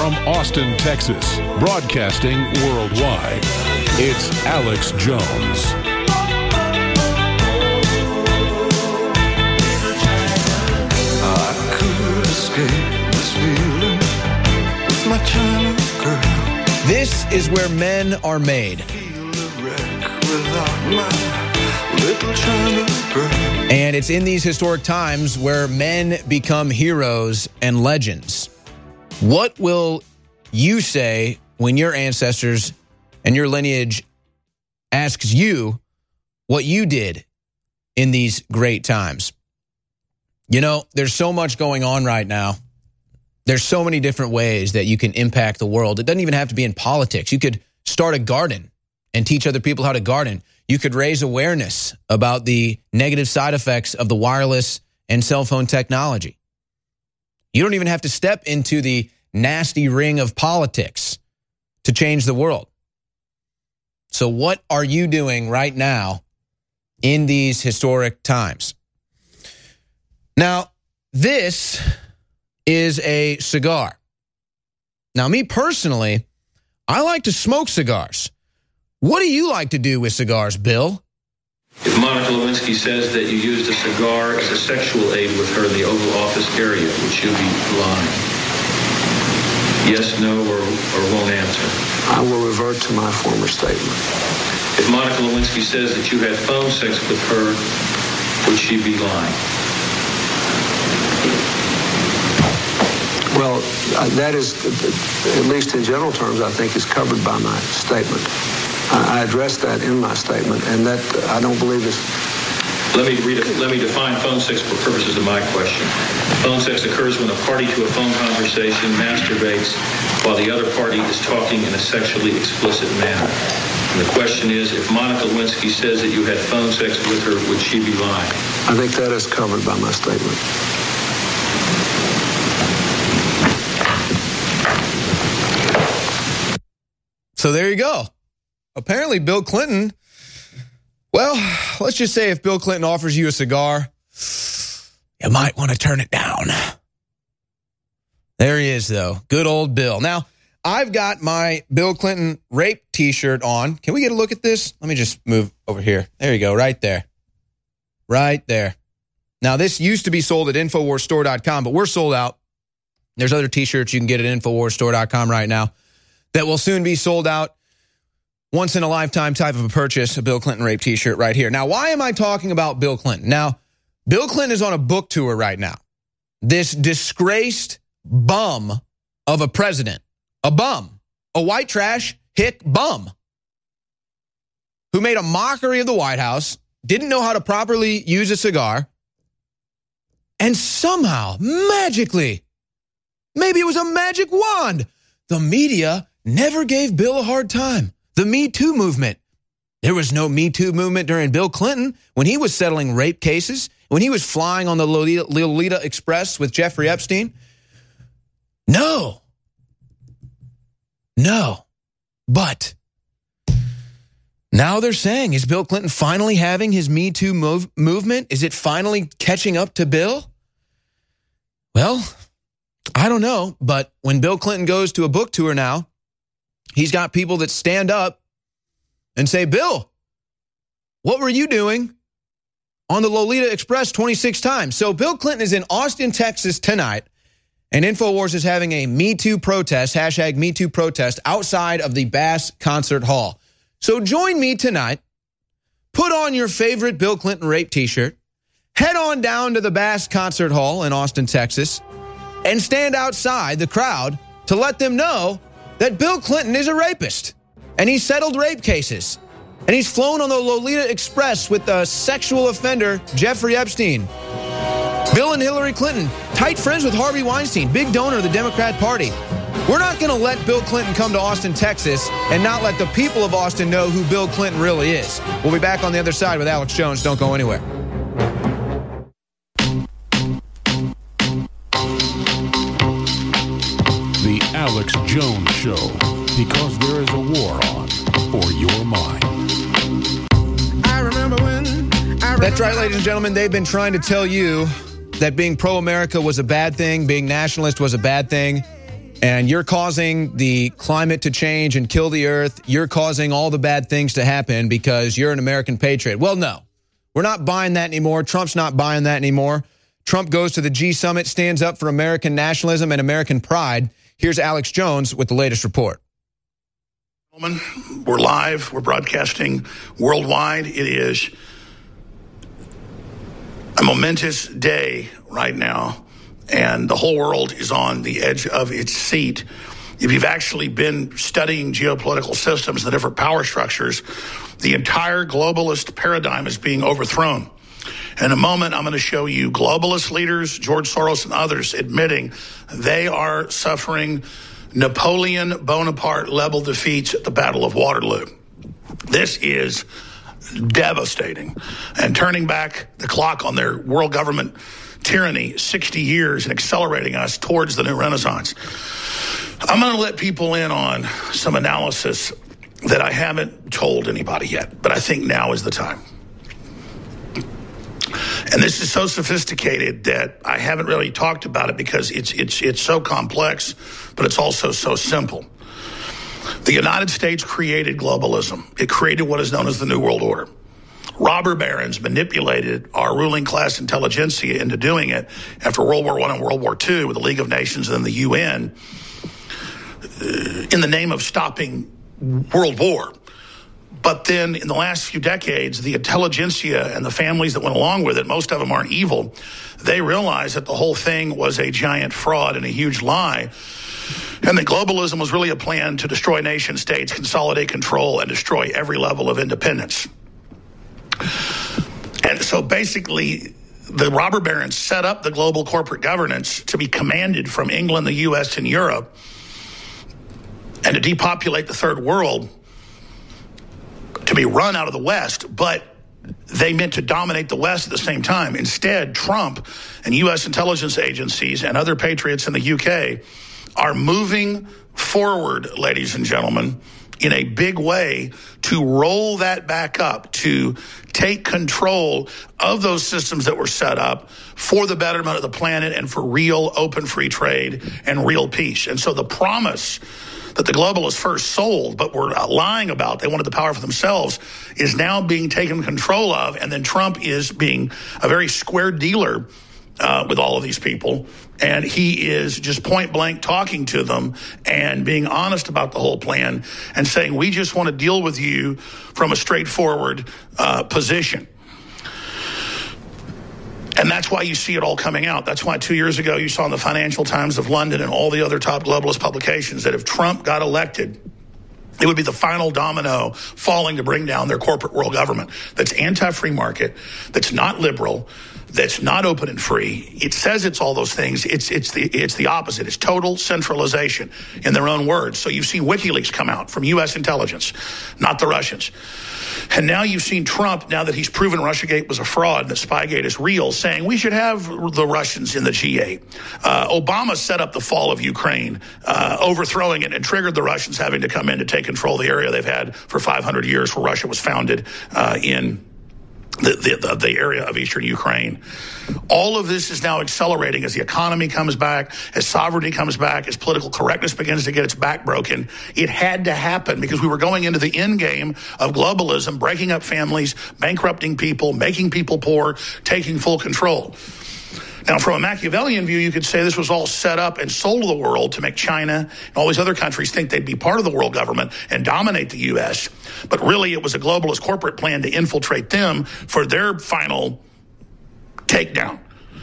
From Austin, Texas, broadcasting worldwide, it's Alex Jones. I could escape this feeling with my China girl. This is where men are made. And it's in these historic times where men become heroes and legends. What will you say when your ancestors and your lineage asks you what you did in these great times? You know, there's so much going on right now. There's so many different ways that you can impact the world. It doesn't even have to be in politics. You could start a garden and teach other people how to garden. You could raise awareness about the negative side effects of the wireless and cell phone technology. You don't even have to step into the nasty ring of politics to change the world. So what are you doing right now in these historic times? Now, this is a cigar. Now, me personally, I like to smoke cigars. What do you like to do with cigars, Bill? If Monica Lewinsky says that you used a cigar as a sexual aid with her in the Oval Office area, would you be lying? Yes, no, or won't answer? I will revert to my former statement. If Monica Lewinsky says that you had phone sex with her, would she be lying? Well, that is, at least in general terms, I think is covered by my statement. I addressed that in my statement, and that I don't believe is... Let me define phone sex for purposes of my question. Phone sex occurs when a party to a phone conversation masturbates while the other party is talking in a sexually explicit manner. And the question is, if Monica Lewinsky says that you had phone sex with her, would she be lying? I think that is covered by my statement. So there you go. Apparently, Bill Clinton, well, let's just say if Bill Clinton offers you a cigar, you might want to turn it down. There he is, though. Good old Bill. Now, I've got my Bill Clinton rape T-shirt on. Can we get a look at this? Let me just move over here. There you go, right there. Right there. Now, this used to be sold at InfoWarsStore.com, but we're sold out. There's other T-shirts you can get at InfoWarsStore.com right now that will soon be sold out. Once in a lifetime type of a purchase, a Bill Clinton rape T-shirt right here. Now, why am I talking about Bill Clinton? Now, Bill Clinton is on a book tour right now. This disgraced bum of a president, a bum, a white trash hick bum who made a mockery of the White House, didn't know how to properly use a cigar, and somehow, magically, maybe it was a magic wand, the media never gave Bill a hard time. The Me Too movement. There was no Me Too movement during Bill Clinton when he was settling rape cases, when he was flying on the Lolita Express with Jeffrey Epstein. No. But now they're saying, is Bill Clinton finally having his Me Too movement? Is it finally catching up to Bill? Well, I don't know, but when Bill Clinton goes to a book tour now, he's got people that stand up and say, Bill, what were you doing on the Lolita Express 26 times? So Bill Clinton is in Austin, Texas tonight, and InfoWars is having a Me Too protest, hashtag Me Too protest, outside of the Bass Concert Hall. So join me tonight, put on your favorite Bill Clinton rape T-shirt, head on down to the Bass Concert Hall in Austin, Texas, and stand outside the crowd to let them know that Bill Clinton is a rapist, and he settled rape cases, and he's flown on the Lolita Express with the sexual offender Jeffrey Epstein. Bill and Hillary Clinton, tight friends with Harvey Weinstein, big donor of the Democrat Party. We're not going to let Bill Clinton come to Austin, Texas, and not let the people of Austin know who Bill Clinton really is. We'll be back on the other side with Alex Jones. Don't go anywhere. The Alex Jones Show, because there is a war on for your mind. That's right, ladies and gentlemen. They've been trying to tell you that being pro-America was a bad thing, being nationalist was a bad thing. and you're causing the climate to change and kill the earth. You're causing all the bad things to happen because you're an American patriot. Well, no, we're not buying that anymore. Trump's not buying that anymore. Trump goes to the G Summit, stands up for American nationalism and American pride. Here's Alex Jones with the latest report. We're live. We're broadcasting worldwide. It is a momentous day right now, and the whole world is on the edge of its seat. If you've actually been studying geopolitical systems, the different power structures, the entire globalist paradigm is being overthrown. In a moment, I'm going to show you globalist leaders, George Soros and others, admitting they are suffering Napoleon Bonaparte level defeats at the Battle of Waterloo. This is devastating, and turning back the clock on their world government tyranny 60 years and accelerating us towards the new Renaissance. I'm going to let people in on some analysis that I haven't told anybody yet, but I think now is the time. And this is so sophisticated that I haven't really talked about it because it's so complex, but it's also so simple. The United States created globalism. It created what is known as the New World Order. Robber barons manipulated our ruling class intelligentsia into doing it after World War I and World War II with the League of Nations and then the UN in the name of stopping World War. But then in the last few decades, the intelligentsia and the families that went along with it, most of them aren't evil, they realized that the whole thing was a giant fraud and a huge lie. And that globalism was really a plan to destroy nation states, consolidate control, and destroy every level of independence. And so basically, the robber barons set up the global corporate governance to be commanded from England, the U.S., and Europe, and to depopulate the third world, to be run out of the West, but they meant to dominate the West at the same time. Instead, Trump and U.S. intelligence agencies and other patriots in the U.K. are moving forward, ladies and gentlemen, in a big way to roll that back up, to take control of those systems that were set up for the betterment of the planet and for real open free trade and real peace. And so the promise that the globalists first sold but were lying about, they wanted the power for themselves, is now being taken control of. And then Trump is being a very square dealer with all of these people. And he is just point blank talking to them and being honest about the whole plan and saying, we just want to deal with you from a straightforward position. And that's why you see it all coming out. That's why 2 years ago you saw in the Financial Times of London and all the other top globalist publications that if Trump got elected, it would be the final domino falling to bring down their corporate world government that's anti-free market, that's not liberal, that's not open and free. It says it's all those things. It's the opposite. It's total centralization in their own words. So you've seen WikiLeaks come out from U.S. intelligence, not the Russians. And now you've seen Trump, now that he's proven Russiagate was a fraud and that Spygate is real, saying we should have the Russians in the G8. Obama set up the fall of Ukraine, overthrowing it, and triggered the Russians having to come in to take control of the area they've had for 500 years where Russia was founded in the area of eastern Ukraine. All of this is now accelerating as the economy comes back, as sovereignty comes back, as political correctness begins to get its back broken. It had to happen because we were going into the end game of globalism, breaking up families, bankrupting people, making people poor, taking full control. Now, from a Machiavellian view, you could say this was all set up and sold to the world to make China and all these other countries think they'd be part of the world government and dominate the U.S. But really, it was a globalist corporate plan to infiltrate them for their final takedown.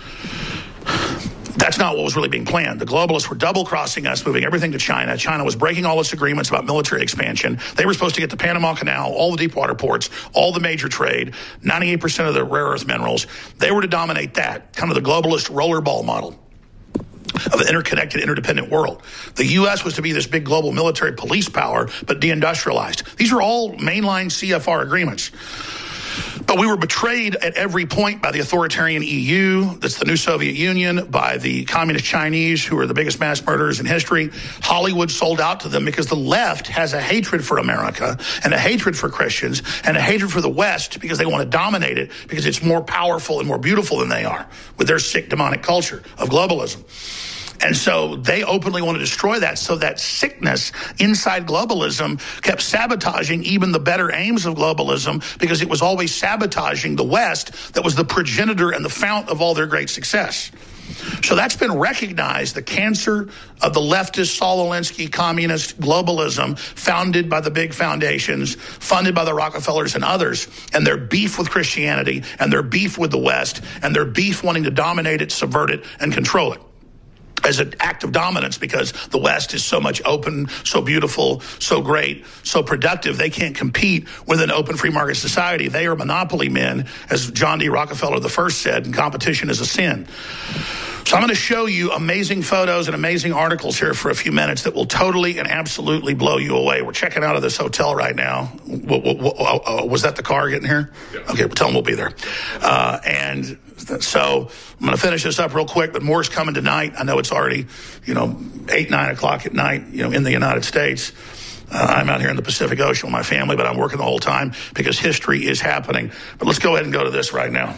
That's not what was really being planned. The globalists were double-crossing us, moving everything to China. China was breaking all its agreements about military expansion. They were supposed to get the Panama Canal, all the deep water ports, all the major trade, 98% of the rare earth minerals. They were to dominate that, kind of the globalist rollerball model of an interconnected, interdependent world. The U.S. was to be this big global military police power, but deindustrialized. These are all mainline CFR agreements. But we were betrayed at every point by the authoritarian EU, that's the new Soviet Union, by the communist Chinese, who are the biggest mass murderers in history. Hollywood sold out to them because the left has a hatred for America and a hatred for Christians and a hatred for the West because they want to dominate it because it's more powerful and more beautiful than they are with their sick demonic culture of globalism. And so they openly want to destroy that. So that sickness inside globalism kept sabotaging even the better aims of globalism, because it was always sabotaging the West that was the progenitor and the fount of all their great success. So that's been recognized, the cancer of the leftist, Saul Alinsky, communist globalism, founded by the big foundations, funded by the Rockefellers and others, and their beef with Christianity, and their beef with the West, and their beef wanting to dominate it, subvert it, and control it as an act of dominance, because the West is so much open, so beautiful, so great, so productive. They can't compete with an open free market society. They are monopoly men, as John D. Rockefeller I said, and competition is a sin. So I'm going to show you amazing photos and amazing articles here for a few minutes that will totally and absolutely blow you away. We're checking out of this hotel right now. Was that the car getting here? Yeah. Okay, well, tell them we'll be there. And so I'm going to finish this up real quick, but more's coming tonight. I know it's already, 8, 9 o'clock at night, in the United States. I'm out here in the Pacific Ocean with my family, but I'm working the whole time because history is happening. But let's go ahead and go to this right now.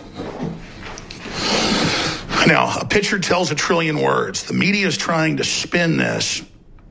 Now, a picture tells a trillion words. The media is trying to spin this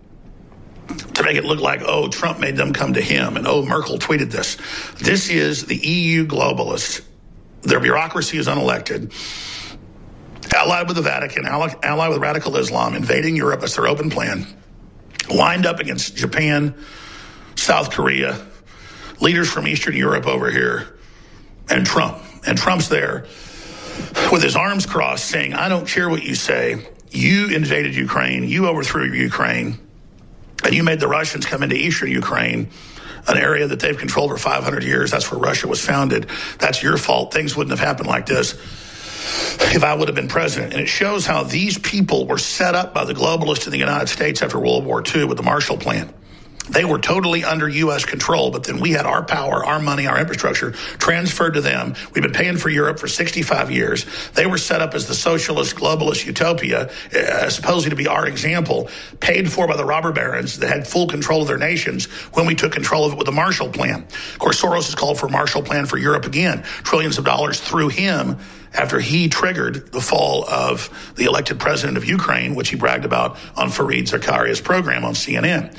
to make it look like, oh, Trump made them come to him, and oh, Merkel tweeted this. This is the EU globalists. Their bureaucracy is unelected, allied with the Vatican, allied with radical Islam, invading Europe. That's their open plan. Lined up against Japan, South Korea, leaders from Eastern Europe over here, and Trump. And Trump's there with his arms crossed, saying, I don't care what you say. You invaded Ukraine. You overthrew Ukraine. And you made the Russians come into Eastern Ukraine, an area that they've controlled for 500 years. That's where Russia was founded. That's your fault. Things wouldn't have happened like this if I would have been president. And it shows how these people were set up by the globalists in the United States after World War II with the Marshall Plan. They were totally under U.S. control, but then we had our power, our money, our infrastructure transferred to them. We've been paying for Europe for 65 years. They were set up as the socialist, globalist utopia, supposedly to be our example, paid for by the robber barons that had full control of their nations when we took control of it with the Marshall Plan. Of course, Soros has called for a Marshall Plan for Europe again, trillions of dollars through him after he triggered the fall of the elected president of Ukraine, which he bragged about on Fareed Zakaria's program on CNN.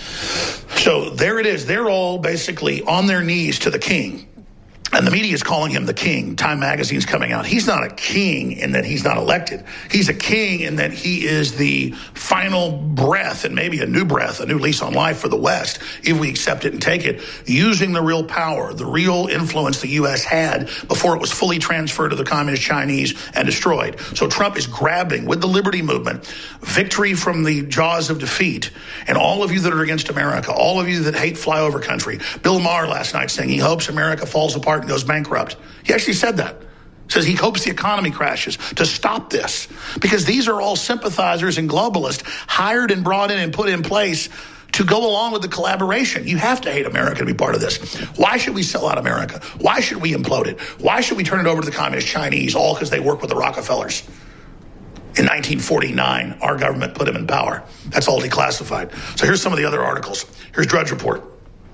So there it is. They're all basically on their knees to the king. And the media is calling him the king. Time magazine's coming out. He's not a king in that he's not elected. He's a king in that he is the final breath, and maybe a new breath, a new lease on life for the West, if we accept it and take it, using the real power, the real influence the U.S. had before it was fully transferred to the communist Chinese and destroyed. So Trump is grabbing, with the liberty movement, victory from the jaws of defeat. And all of you that are against America, all of you that hate flyover country, Bill Maher last night saying he hopes America falls apart and goes bankrupt. He actually said that. Says he hopes the economy crashes to stop this, because these are all sympathizers and globalists hired and brought in and put in place to go along with the collaboration. You have to hate America to be part of this. Why should we sell out America? Why should we implode it? Why should we turn it over to the communist Chinese, all because they work with the Rockefellers? In 1949, our government put him in power. That's all declassified. So here's some of the other articles. Here's Drudge Report.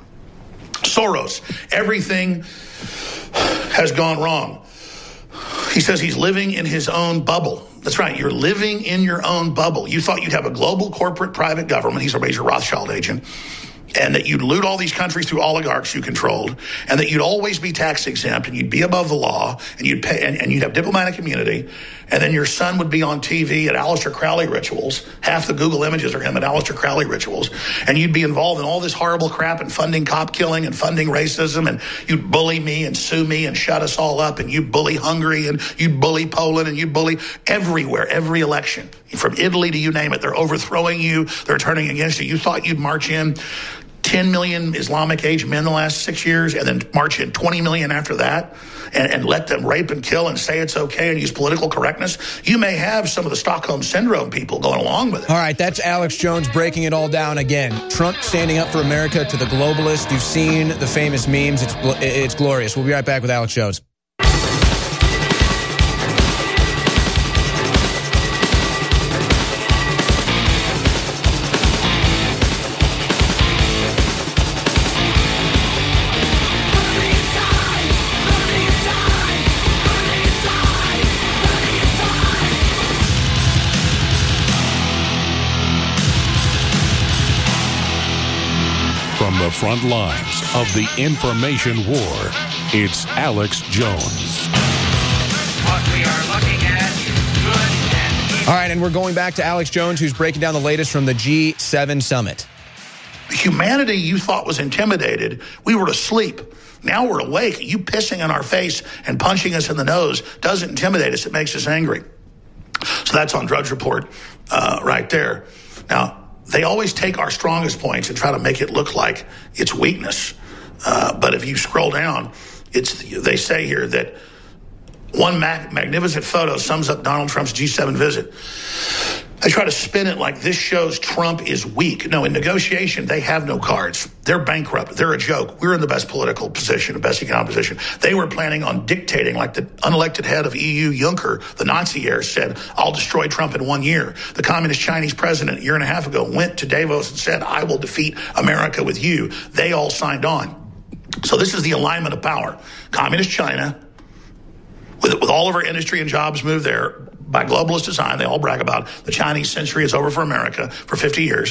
Soros, everything has gone wrong. He says he's living in his own bubble. That's right. You're living in your own bubble. You thought you'd have a global corporate private government. He's a major Rothschild agent. And that you'd loot all these countries through oligarchs you controlled, and that you'd always be tax exempt, and you'd be above the law, and you'd pay, and you'd have diplomatic immunity, and then your son would be on TV at Aleister Crowley rituals. Half the Google images are him at Aleister Crowley rituals, and you'd be involved in all this horrible crap and funding cop killing and funding racism, and you'd bully me and sue me and shut us all up, and you bully Hungary, and you bully Poland, and you bully everywhere, every election, from Italy to you name it. They're overthrowing you. They're turning against you. You thought you'd march in 10 million Islamic age men the last 6 years, and then march in 20 million after that, and let them rape and kill and say it's okay and use political correctness. You may have some of the Stockholm Syndrome people going along with it. All right, that's Alex Jones breaking it all down again. Trump standing up for America to the globalists. You've seen the famous memes. It's glorious. We'll be right back with Alex Jones. From the front lines of the information war, it's Alex Jones. What we are looking at is good and evil. All right, and we're going back to Alex Jones, who's breaking down the latest from the G7 summit. Humanity you thought was intimidated. We were asleep. Now we're awake. You pissing in our face and punching us in the nose doesn't intimidate us. It makes us angry. So that's on Drudge Report right there. Now, they always take our strongest points and try to make it look like it's weakness. But if you scroll down, they say here that one magnificent photo sums up Donald Trump's G7 visit. They try to spin it like this shows Trump is weak. No, in negotiation, they have no cards. They're bankrupt. They're a joke. We're in the best political position, the best economic position. They were planning on dictating, like the unelected head of EU, Juncker, the Nazi heir, said, I'll destroy Trump in 1 year. The communist Chinese president a year and a half ago went to Davos and said, I will defeat America with you. They all signed on. So this is the alignment of power. Communist China, with all of our industry and jobs moved there, by globalist design, they all brag about the Chinese century is over for America for 50 years.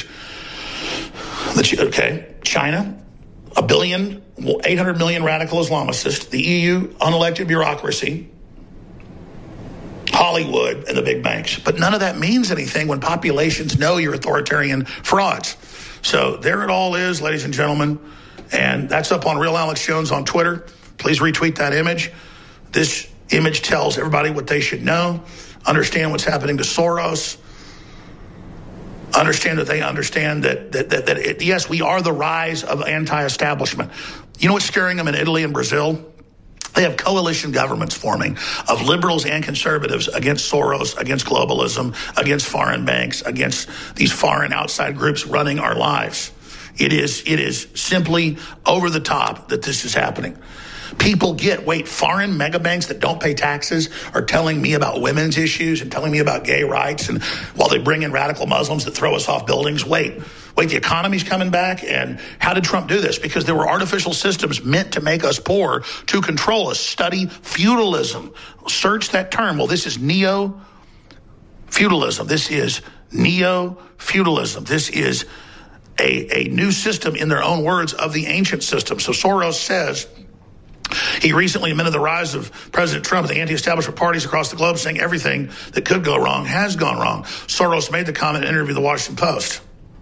China, 800 million radical Islamicists, the EU, unelected bureaucracy, Hollywood, and the big banks. But none of that means anything when populations know you're authoritarian frauds. So there it all is, ladies and gentlemen. And that's up on Real Alex Jones on Twitter. Please retweet that image. This image tells everybody what they should know. Understand what's happening to Soros. Understand that they understand that yes, we are the rise of anti-establishment. You know what's scaring them in Italy and Brazil? They have coalition governments forming of liberals and conservatives against Soros, against globalism, against foreign banks, against these foreign outside groups running our lives. It is simply over the top that this is happening. People foreign megabanks that don't pay taxes are telling me about women's issues and telling me about gay rights, and while they bring in radical Muslims that throw us off buildings, wait, the economy's coming back. And how did Trump do this? Because there were artificial systems meant to make us poor, to control us. Study feudalism. Search that term. Well, this is neo-feudalism. This is neo-feudalism. This is a new system, in their own words, of the ancient system. So Soros says he recently admitted the rise of President Trump and the anti-establishment parties across the globe, saying everything that could go wrong has gone wrong. Soros made the comment in an interview with the Washington Post.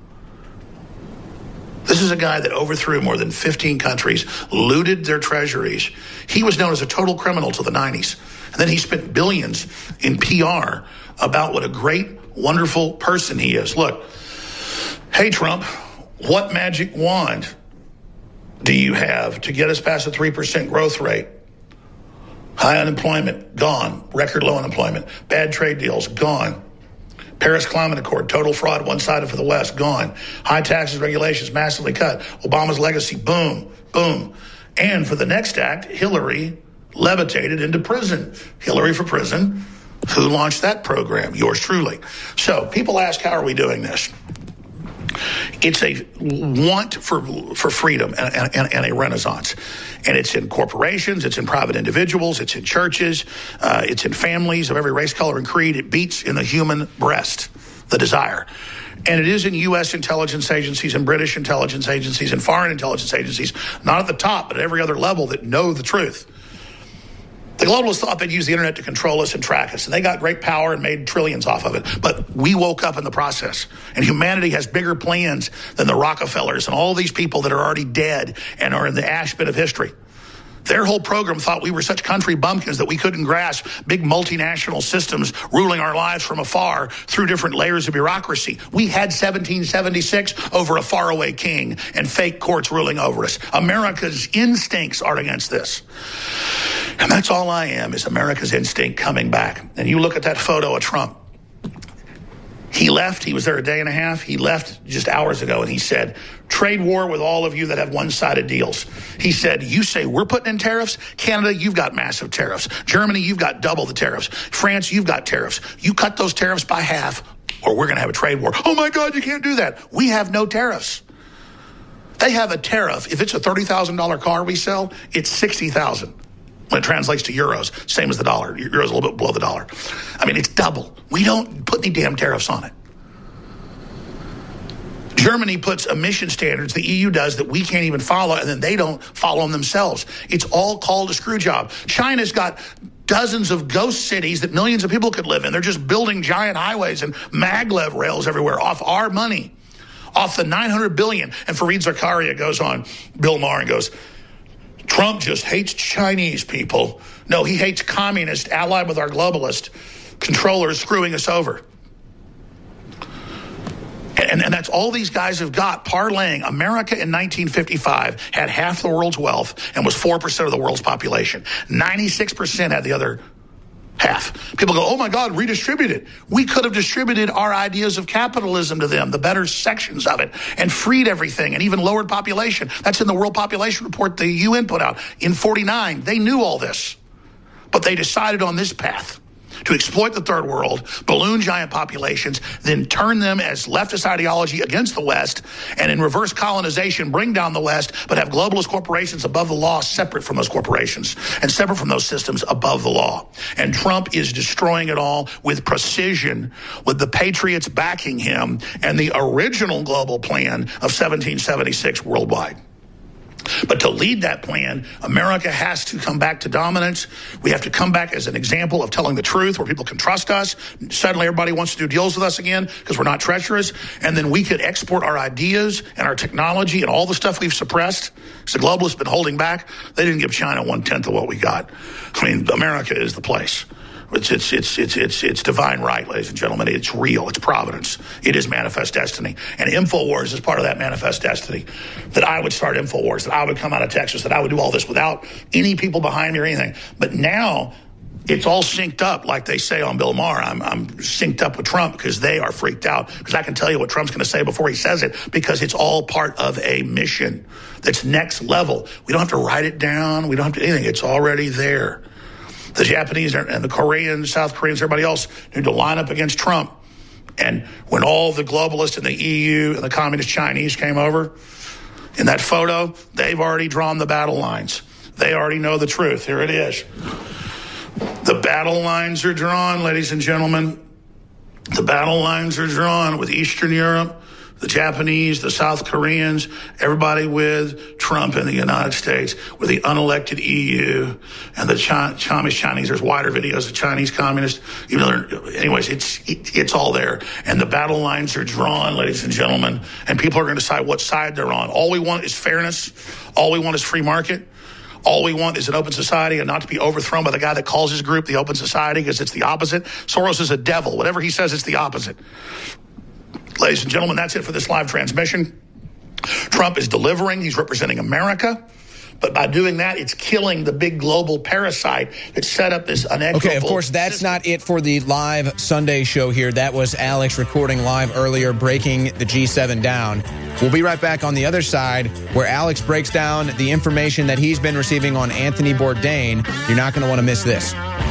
This is a guy that overthrew more than 15 countries, looted their treasuries. He was known as a total criminal till the 90s. And then he spent billions in PR about what a great, wonderful person he is. Look, hey, Trump, what magic wand do you have to get us past a 3% growth rate? High unemployment, gone. Record low unemployment. Bad trade deals, gone. Paris Climate Accord, total fraud, one-sided for the West, gone. High taxes, regulations, massively cut. Obama's legacy, boom, boom. And for the next act, Hillary levitated into prison. Hillary for prison. Who launched that program? Yours truly. So people ask, how are we doing this? It's a want for freedom and a renaissance. And it's in corporations, it's in private individuals, it's in churches, it's in families of every race, color, and creed. It beats in the human breast, the desire. And it is in U.S. intelligence agencies and British intelligence agencies and foreign intelligence agencies, not at the top, but at every other level, that know the truth. The globalists thought they'd use the internet to control us and track us, and they got great power and made trillions off of it. But we woke up in the process, and humanity has bigger plans than the Rockefellers and all these people that are already dead and are in the ash pit of history. Their whole program thought we were such country bumpkins that we couldn't grasp big multinational systems ruling our lives from afar through different layers of bureaucracy. We had 1776 over a faraway king and fake courts ruling over us. America's instincts are against this. And that's all I am, is America's instinct coming back. And you look at that photo of Trump. He left. He was there a day and a half. He left just hours ago, and he said, trade war with all of you that have one-sided deals. He said, you say we're putting in tariffs? Canada, you've got massive tariffs. Germany, you've got double the tariffs. France, you've got tariffs. You cut those tariffs by half, or we're going to have a trade war. Oh, my God, you can't do that. We have no tariffs. They have a tariff. If it's a $30,000 car we sell, it's $60,000. When it translates to euros, same as the dollar. Euro's a little bit below the dollar. I mean, it's double. We don't put any damn tariffs on it. Germany puts emission standards, the EU does, that we can't even follow, and then they don't follow them themselves. It's all called a screw job. China's got dozens of ghost cities that millions of people could live in. They're just building giant highways and maglev rails everywhere off our money, off the $900 billion. And Fareed Zakaria goes on Bill Maher and goes, Trump just hates Chinese people. No, he hates communists allied with our globalist controllers screwing us over. And that's all these guys have got, parlaying. America in 1955 had half the world's wealth and was 4% of the world's population. 96% had the other half. People go, oh my God, redistribute it. We could have distributed our ideas of capitalism to them, the better sections of it, and freed everything and even lowered population. That's in the World Population Report the UN put out in 49. They knew all this, but they decided on this path to exploit the third world, balloon giant populations, then turn them as leftist ideology against the West, and in reverse colonization, bring down the West, but have globalist corporations above the law separate from those corporations and separate from those systems above the law. And Trump is destroying it all with precision, with the patriots backing him and the original global plan of 1776 worldwide. But to lead that plan, America has to come back to dominance. We have to come back as an example of telling the truth where people can trust us. Suddenly everybody wants to do deals with us again because we're not treacherous. And then we could export our ideas and our technology and all the stuff we've suppressed. So the globalists have been holding back. They didn't give China 1/10 of what we got. I mean, America is the place. It's divine right, ladies and gentlemen. It's real. It's providence. It is manifest destiny. And InfoWars is part of that manifest destiny. That I would start InfoWars, that I would come out of Texas, that I would do all this without any people behind me or anything. But now it's all synced up, like they say on Bill Maher. I'm synced up with Trump because they are freaked out. Because I can tell you what Trump's going to say before he says it, because it's all part of a mission that's next level. We don't have to write it down. We don't have to do anything. It's already there. The Japanese and the Koreans, South Koreans, everybody else need to line up against Trump. And when all the globalists in the EU and the communist Chinese came over, in that photo, they've already drawn the battle lines. They already know the truth. Here it is. The battle lines are drawn, ladies and gentlemen. The battle lines are drawn with Eastern Europe, the Japanese, the South Koreans, everybody with Trump in the United States, with the unelected EU and the Chinese. There's wider videos of Chinese communists. Anyways, it's all there. And the battle lines are drawn, ladies and gentlemen, and people are going to decide what side they're on. All we want is fairness. All we want is free market. All we want is an open society and not to be overthrown by the guy that calls his group the open society, because it's the opposite. Soros is a devil. Whatever he says, it's the opposite. Ladies and gentlemen, that's it for this live transmission. Trump is delivering. He's representing America. But by doing that, it's killing the big global parasite that set up this unequitable Okay, of course, that's system. not it for the live Sunday show here. That was Alex recording live earlier, breaking the G7 down. We'll be right back on the other side, where Alex breaks down the information that he's been receiving on Anthony Bourdain. You're not going to want to miss this.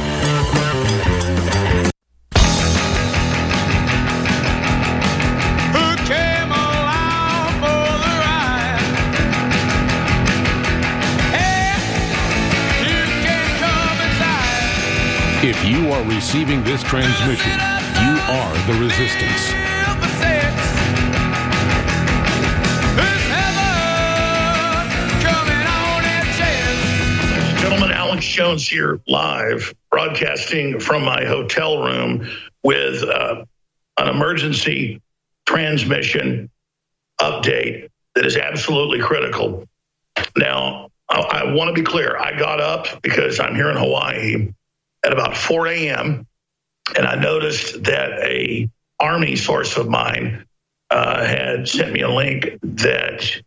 If you are receiving this transmission, you are the resistance. Gentlemen, Alex Jones here, live, broadcasting from my hotel room with an emergency transmission update that is absolutely critical. Now, I want to be clear. I got up because I'm here in Hawaii at about 4 a.m., and I noticed that a Army source of mine had sent me a link that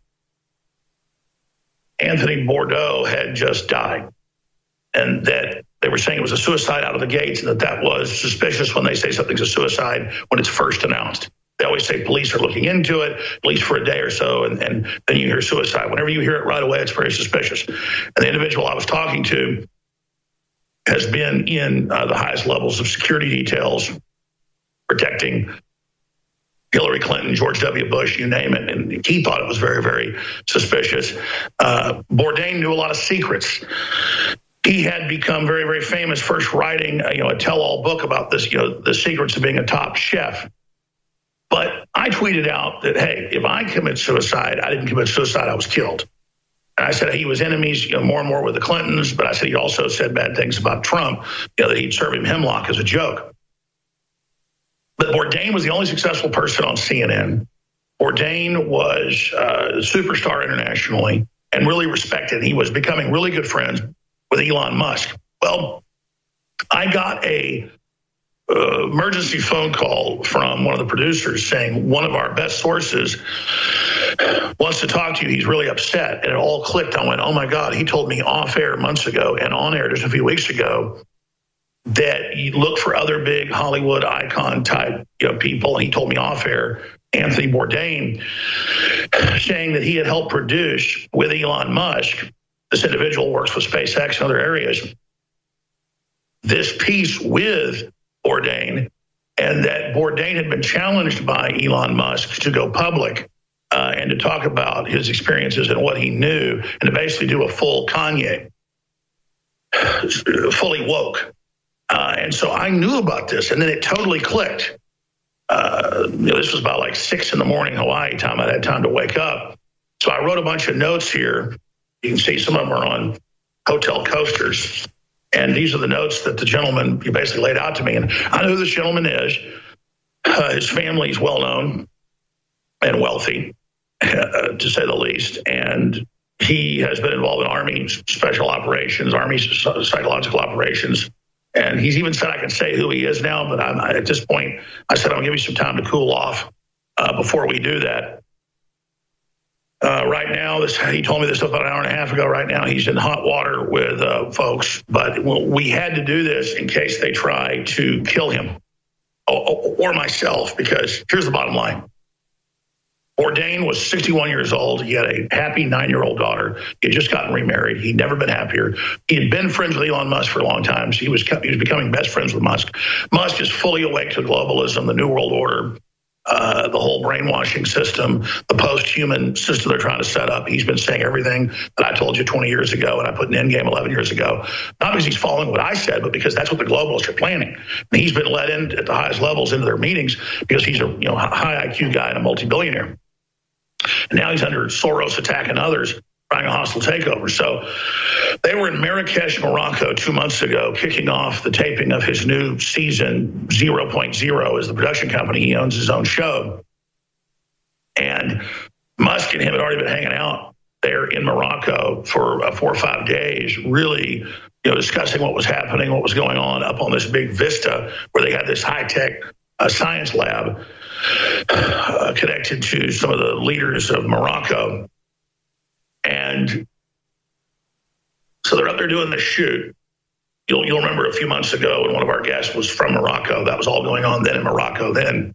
Anthony Bourdain had just died, and that they were saying it was a suicide out of the gates, and that was suspicious when they say something's a suicide when it's first announced. They always say police are looking into it, at least for a day or so, and then you hear suicide. Whenever you hear it right away, it's very suspicious. And the individual I was talking to has been in the highest levels of security details, protecting Hillary Clinton, George W. Bush, you name it. And he thought it was very, very suspicious. Bourdain knew a lot of secrets. He had become very, very famous, first writing a tell-all book about this, the secrets of being a top chef. But I tweeted out that, hey, if I commit suicide, I didn't commit suicide, I was killed. And I said he was enemies, more and more with the Clintons, but I said he also said bad things about Trump, that he'd serve him hemlock as a joke. But Bourdain was the only successful person on CNN. Bourdain was a superstar internationally and really respected. He was becoming really good friends with Elon Musk. Well, I got a emergency phone call from one of the producers saying one of our best sources wants to talk to you. He's really upset. And it all clicked. I went, oh my God, he told me off air months ago and on air just a few weeks ago that you look for other big Hollywood icon type people. And he told me off air, Anthony Bourdain, saying that he had helped produce with Elon Musk. This individual works with SpaceX and other areas. This piece with Bourdain, and that Bourdain had been challenged by Elon Musk to go public and to talk about his experiences and what he knew, and to basically do a full Kanye, fully woke. And so I knew about this, and then it totally clicked. This was about like 6 a.m. Hawaii time. I had time to wake up. So I wrote a bunch of notes here. You can see some of them are on hotel coasters. And these are the notes that the gentleman basically laid out to me. And I know who this gentleman is. His family is well-known and wealthy, to say the least. And he has been involved in Army special operations, Army psychological operations. And he's even said I can say who he is now, but at this point, I said, I'll give you some time to cool off before we do that. Right now, he told me this about an hour and a half ago. Right now, he's in hot water with folks. But we had to do this in case they try to kill him or myself, because here's the bottom line. Bourdain was 61 years old. He had a happy 9-year-old daughter. He had just gotten remarried. He'd never been happier. He had been friends with Elon Musk for a long time. So he was becoming best friends with Musk. Musk is fully awake to globalism, the New World Order, the whole brainwashing system, the post-human system they're trying to set up. He's been saying everything that I told you 20 years ago and I put in Endgame 11 years ago. Not because he's following what I said, but because that's what the globalists are planning. And he's been let in at the highest levels into their meetings because he's a high IQ guy and a multi-billionaire. And now he's under Soros attack and others trying a hostile takeover. So they were in Marrakesh, Morocco 2 months ago, kicking off the taping of his new season. 0.0 is the production company. He owns his own show. And Musk and him had already been hanging out there in Morocco for 4 or 5 days, really discussing what was happening, what was going on up on this big vista where they had this high-tech science lab connected to some of the leaders of Morocco. And so they're up there doing this shoot. You'll remember a few months ago when one of our guests was from Morocco. That was all going on then in Morocco then.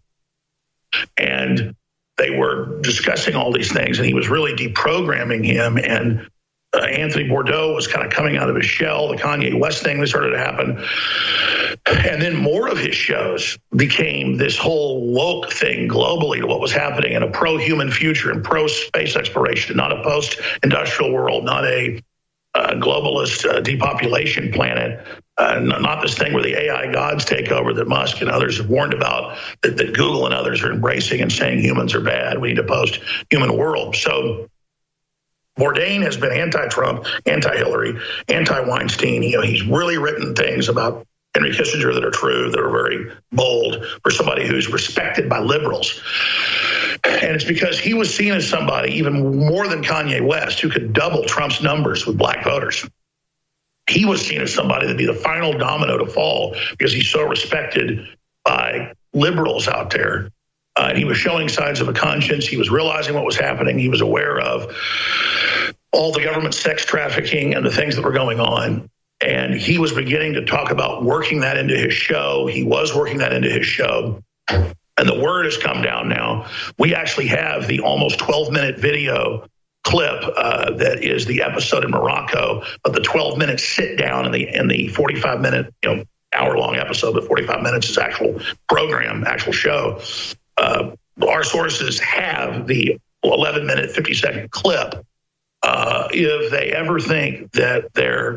And they were discussing all these things, and he was really deprogramming him. And Anthony Bourdain was kind of coming out of his shell. The Kanye West thing that started to happen. And then more of his shows became this whole woke thing globally to what was happening in a pro-human future and pro-space exploration, not a post-industrial world, not a globalist depopulation planet, not this thing where the AI gods take over that Musk and others have warned about, that Google and others are embracing and saying humans are bad. We need a post-human world. So Bourdain has been anti-Trump, anti-Hillary, anti-Weinstein. He's really written things about Henry Kissinger that are true, that are very bold for somebody who's respected by liberals. And it's because he was seen as somebody, even more than Kanye West, who could double Trump's numbers with black voters. He was seen as somebody that'd be the final domino to fall because he's so respected by liberals out there. And he was showing signs of a conscience. He was realizing what was happening. He was aware of all the government sex trafficking and the things that were going on. And he was beginning to talk about working that into his show. He was working that into his show. And the word has come down now. We actually have the almost 12-minute video clip that is the episode in Morocco, but the 12-minute sit down and the 45-minute, hour-long episode, but 45 minutes is actual program, actual show. Our sources have the 11-minute, 50-second clip. If they ever think that they're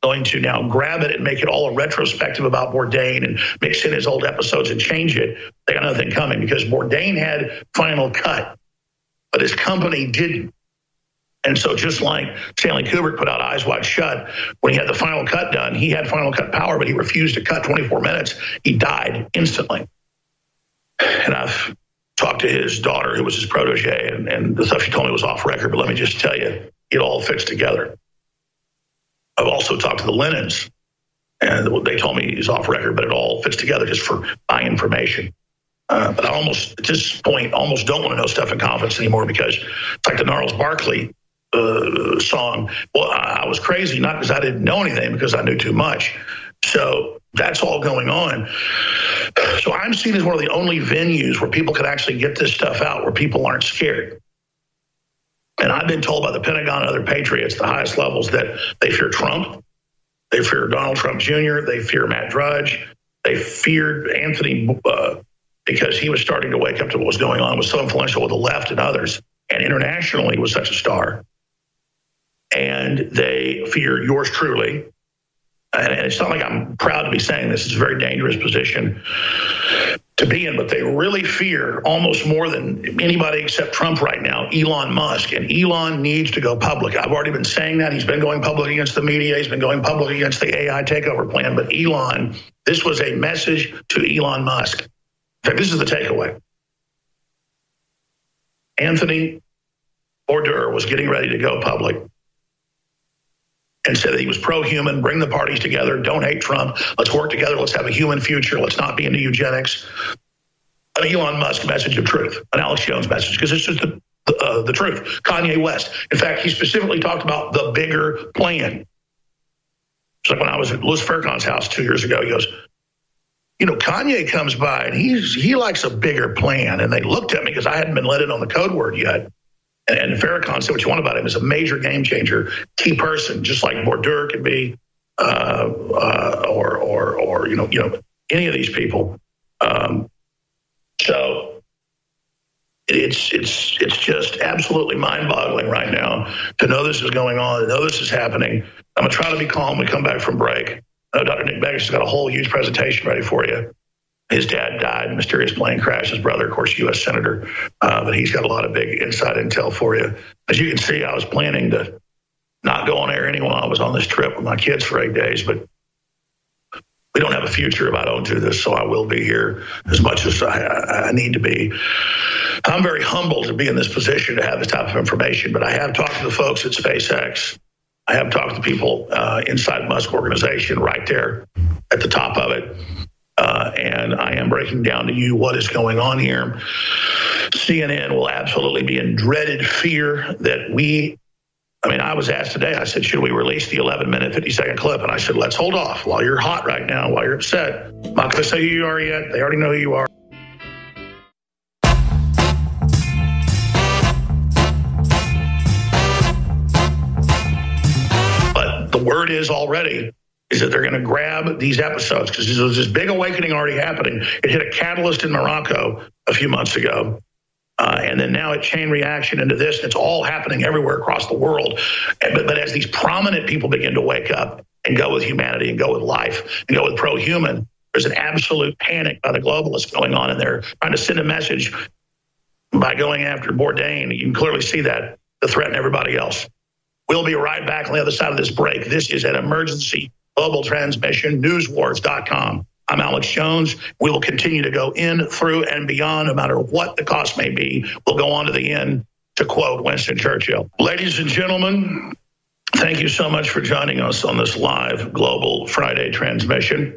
going to now grab it and make it all a retrospective about Bourdain and mix in his old episodes and change it, they got nothing coming, because Bourdain had Final Cut, but his company didn't. And so just like Stanley Kubrick put out Eyes Wide Shut, when he had the Final Cut done, he had Final Cut power, but he refused to cut 24 minutes. He died instantly. And I've talked to his daughter, who was his protege, and the stuff she told me was off record, but let me just tell you, it all fits together. I've also talked to the Lennons, and they told me he's off record, but it all fits together just for my information. But I almost, at this point, almost don't want to know stuff in confidence anymore, because it's like the Gnarls Barkley song. Well, I was crazy, not because I didn't know anything, because I knew too much. So that's all going on. So I'm seen as one of the only venues where people can actually get this stuff out, where people aren't scared. And I've been told by the Pentagon and other patriots, the highest levels, that they fear Trump, they fear Donald Trump Jr., they fear Matt Drudge, they feared Anthony because he was starting to wake up to what was going on, was so influential with the left and others, and internationally was such a star. And they fear yours truly. And it's not like I'm proud to be saying this. It's a very dangerous position to be in, but they really fear, almost more than anybody except Trump right now, Elon Musk. And Elon needs to go public. I've already been saying that. He's been going public against the media. He's been going public against the AI takeover plan. But Elon, this was a message to Elon Musk. In fact, this is the takeaway. Anthony Bourdain was getting ready to go public and said that he was pro-human, bring the parties together, don't hate Trump, let's work together, let's have a human future, let's not be into eugenics. An Elon Musk message of truth, an Alex Jones message, because it's just the truth. Kanye West. In fact, he specifically talked about the bigger plan. It's like when I was at Louis Farrakhan's house 2 years ago, he goes, you know, Kanye comes by and he likes a bigger plan. And they looked at me because I hadn't been let in on the code word yet. And Farrakhan said what you want about him, is a major game changer, key person, just like Bourdain could be, or you know, any of these people. So it's just absolutely mind-boggling right now to know this is going on, to know this is happening. I'm gonna try to be calm when we come back from break. Dr. Nick Begich has got a whole huge presentation ready for you. His dad died in a mysterious plane crash. His brother, of course, U.S. Senator, but he's got a lot of big inside intel for you. As you can see, I was planning to not go on air anyway while I was on this trip with my kids for 8 days, but we don't have a future if I don't do this, so I will be here as much as I need to be. I'm very humbled to be in this position to have this type of information, but I have talked to the folks at SpaceX. I have talked to people inside Musk organization right there at the top of it. And I am breaking down to you what is going on here. CNN will absolutely be in dreaded fear that I was asked today, I said, should we release the 11-minute, 50-second clip? And I said, let's hold off while you're hot right now, while you're upset. I'm not going to say who you are yet. They already know who you are. But the word is already is that they're going to grab these episodes, because there's this big awakening already happening. It hit a catalyst in Morocco a few months ago. And then now it chain reaction into this. It's all happening everywhere across the world. But as these prominent people begin to wake up and go with humanity and go with life and go with pro-human, there's an absolute panic by the globalists going on, and they're trying to send a message by going after Bourdain. You can clearly see that to threaten everybody else. We'll be right back on the other side of this break. This is an emergency global transmission, newswars.com. I'm Alex Jones. We will continue to go in, through, and beyond, no matter what the cost may be. We'll go on to the end, to quote Winston Churchill. Ladies and gentlemen, thank you so much for joining us on this live Global Friday transmission.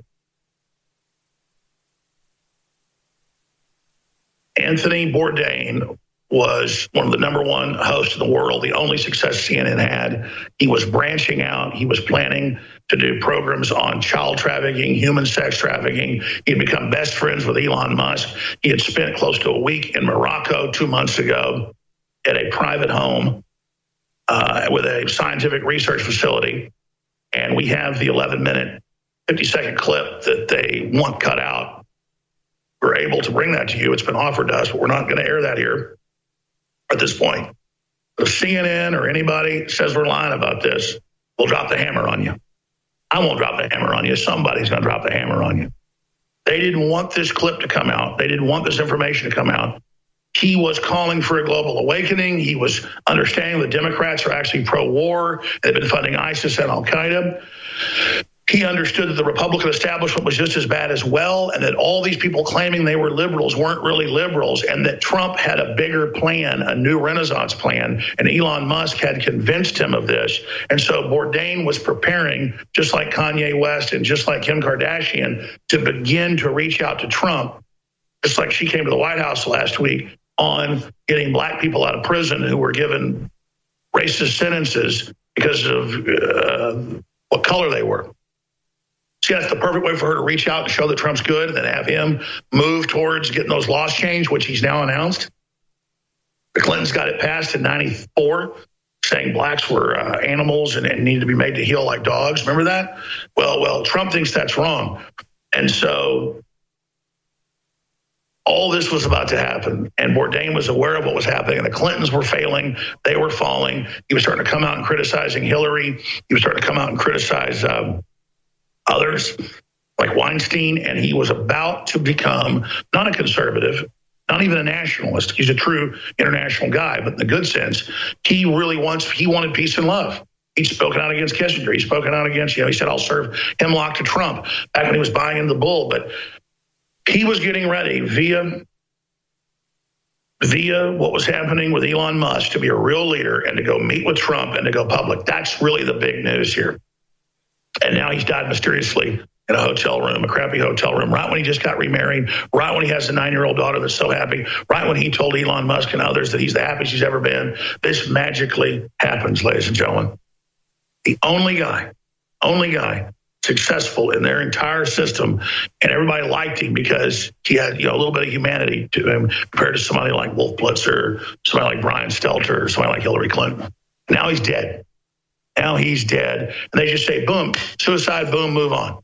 Anthony Bourdain was one of the '1 hosts in the world, the only success CNN had. He was branching out. He was planning to do programs on child trafficking, human sex trafficking. He had become best friends with Elon Musk. He had spent close to a week in Morocco 2 months ago at a private home with a scientific research facility. And we have the 11-minute, 50-second clip that they want cut out. We're able to bring that to you. It's been offered to us, but we're not going to air that here at this point. If CNN or anybody says we're lying about this, we'll drop the hammer on you. I won't drop the hammer on you. Somebody's going to drop the hammer on you. They didn't want this clip to come out. They didn't want this information to come out. He was calling for a global awakening. He was understanding the Democrats are actually pro-war. They've been funding ISIS and Al-Qaeda. He understood that the Republican establishment was just as bad as well, and that all these people claiming they were liberals weren't really liberals, and that Trump had a bigger plan, a new Renaissance plan, and Elon Musk had convinced him of this. And so Bourdain was preparing, just like Kanye West and just like Kim Kardashian, to begin to reach out to Trump, just like she came to the White House last week on getting black people out of prison who were given racist sentences because of what color they were. See, that's the perfect way for her to reach out and show that Trump's good and then have him move towards getting those laws changed, which he's now announced. The Clintons got it passed in 94, saying blacks were animals and needed to be made to heel like dogs. Remember that? Well, Trump thinks that's wrong. And so all this was about to happen, and Bourdain was aware of what was happening, and the Clintons were failing. They were falling. He was starting to come out and criticizing Hillary. He was starting to come out and criticize others like Weinstein, and he was about to become not a conservative, not even a nationalist. He's a true international guy, but in the good sense, he wanted peace and love. He's spoken out against Kissinger. He's spoken out against, he said, I'll serve hemlock to Trump back when he was buying into the bull. But he was getting ready via what was happening with Elon Musk to be a real leader and to go meet with Trump and to go public. That's really the big news here. And now he's died mysteriously in a hotel room, a crappy hotel room, right when he just got remarried, right when he has a 9-year-old daughter that's so happy, right when he told Elon Musk and others that he's the happiest he's ever been. This magically happens, ladies and gentlemen. The only guy successful in their entire system, and everybody liked him because he had a little bit of humanity to him compared to somebody like Wolf Blitzer, somebody like Brian Stelter, somebody like Hillary Clinton. Now he's dead. And they just say, boom, suicide, boom, move on.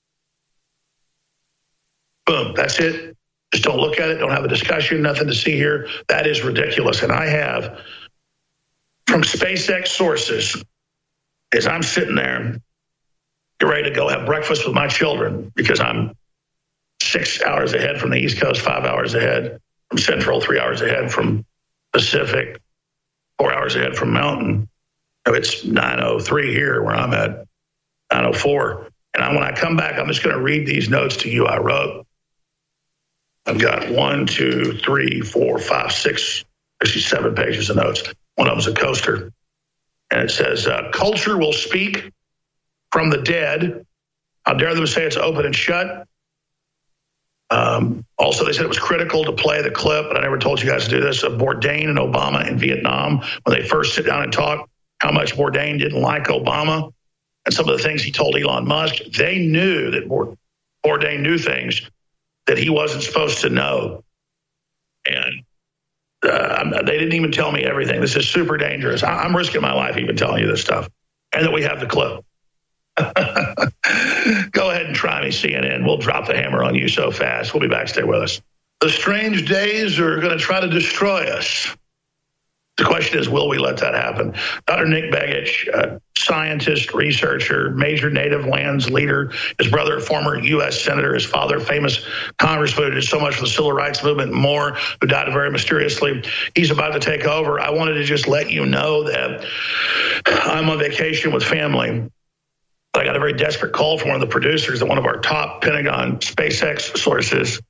Boom, that's it. Just don't look at it, don't have a discussion, nothing to see here. That is ridiculous. And I have, from SpaceX sources, as I'm sitting there, get ready to go have breakfast with my children because I'm 6 hours ahead from the East Coast, 5 hours ahead from Central, 3 hours ahead from Pacific, 4 hours ahead from Mountain. It's 9:03 here where I'm at, 9:04. And when I come back, I'm just going to read these notes to you I wrote. I've got 1, 2, 3, 4, 5, 6, actually 7 pages of notes. One of them's a coaster. And it says, culture will speak from the dead. How dare them say it's open and shut. Also, they said it was critical to play the clip, but I never told you guys to do this, of Bourdain and Obama in Vietnam when they first sit down and talk. How much Bourdain didn't like Obama and some of the things he told Elon Musk. They knew that Bourdain knew things that he wasn't supposed to know. And they didn't even tell me everything. This is super dangerous. I'm risking my life even telling you this stuff. And that we have the clip. Go ahead and try me, CNN. We'll drop the hammer on you so fast. We'll be back. Stay with us. The strange days are going to try to destroy us. The question is, will we let that happen? Dr. Nick Begich, scientist, researcher, major native lands leader, his brother, former U.S. senator, his father, famous congressman who did so much for the civil rights movement and more, who died very mysteriously. He's about to take over. I wanted to just let you know that I'm on vacation with family. I got a very desperate call from one of the producers at one of our top Pentagon SpaceX sources.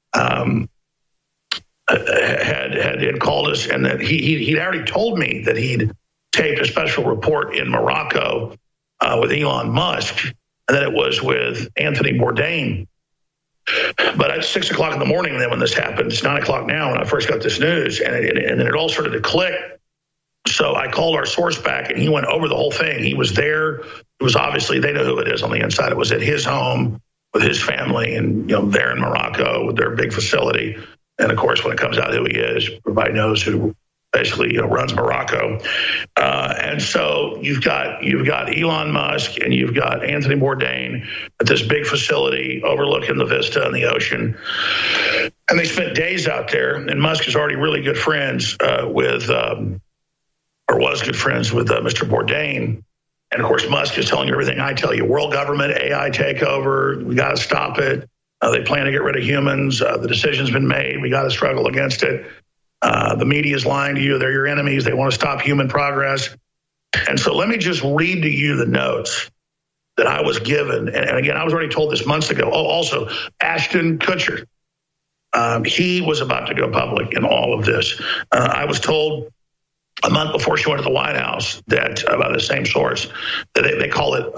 Had called us, and that he'd already told me that he'd taped a special report in Morocco with Elon Musk, and that it was with Anthony Bourdain. But at 6 o'clock in the morning then when this happened, it's 9 o'clock now when I first got this news, and then it all started to click. So I called our source back, and he went over the whole thing. He was there. It was obviously, they know who it is on the inside. It was at his home with his family, and there in Morocco with their big facility. And of course, when it comes out who he is, everybody knows who basically runs Morocco. And so you've got Elon Musk and you've got Anthony Bourdain at this big facility overlooking the vista and the ocean. And they spent days out there. And Musk is already really good friends was good friends with Mr. Bourdain. And of course, Musk is telling you everything I tell you. World government, AI takeover, we got to stop it. They plan to get rid of humans. The decision's been made. We got to struggle against it. The media is lying to you. They're your enemies. They want to stop human progress. And so let me just read to you the notes that I was given. And again, I was already told this months ago. Oh, also, Ashton Kutcher. He was about to go public in all of this. I was told a month before she went to the White House that by the same source that they call it,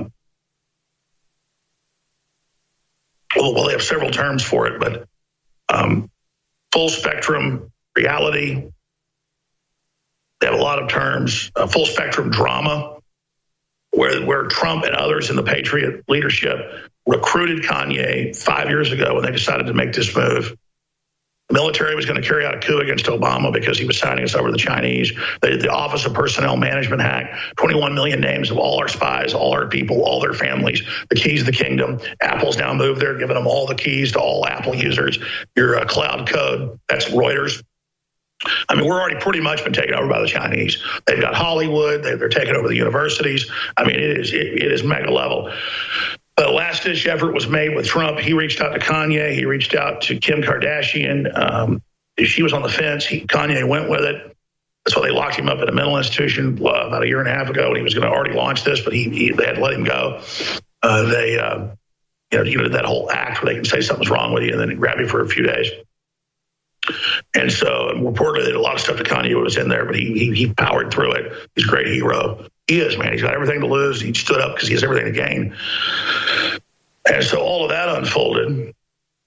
well, they have several terms for it, but full spectrum reality. They have a lot of terms, full spectrum drama, where Trump and others in the Patriot leadership recruited Kanye 5 years ago when they decided to make this move. The military was going to carry out a coup against Obama because he was signing us over to the Chinese. The Office of Personnel Management hacked 21 million names of all our spies, all our people, all their families, the keys to the kingdom. Apple's now moved there, giving them all the keys to all Apple users. Your cloud code, that's Reuters. I mean, we're already pretty much been taken over by the Chinese. They've got Hollywood. They're taking over the universities. I mean, it is mega level. The last-ditch effort was made with Trump. He reached out to Kanye. He reached out to Kim Kardashian. She was on the fence. Kanye went with it. That's why they locked him up at a mental institution about a year and a half ago when he was going to already launch this, but they had to let him go. They did that whole act where they can say something's wrong with you and then grab you for a few days. And so reportedly a lot of stuff to Kanye was in there, but he powered through it. He's a great hero. He is, man. He's got everything to lose. He stood up because he has everything to gain. And so all of that unfolded.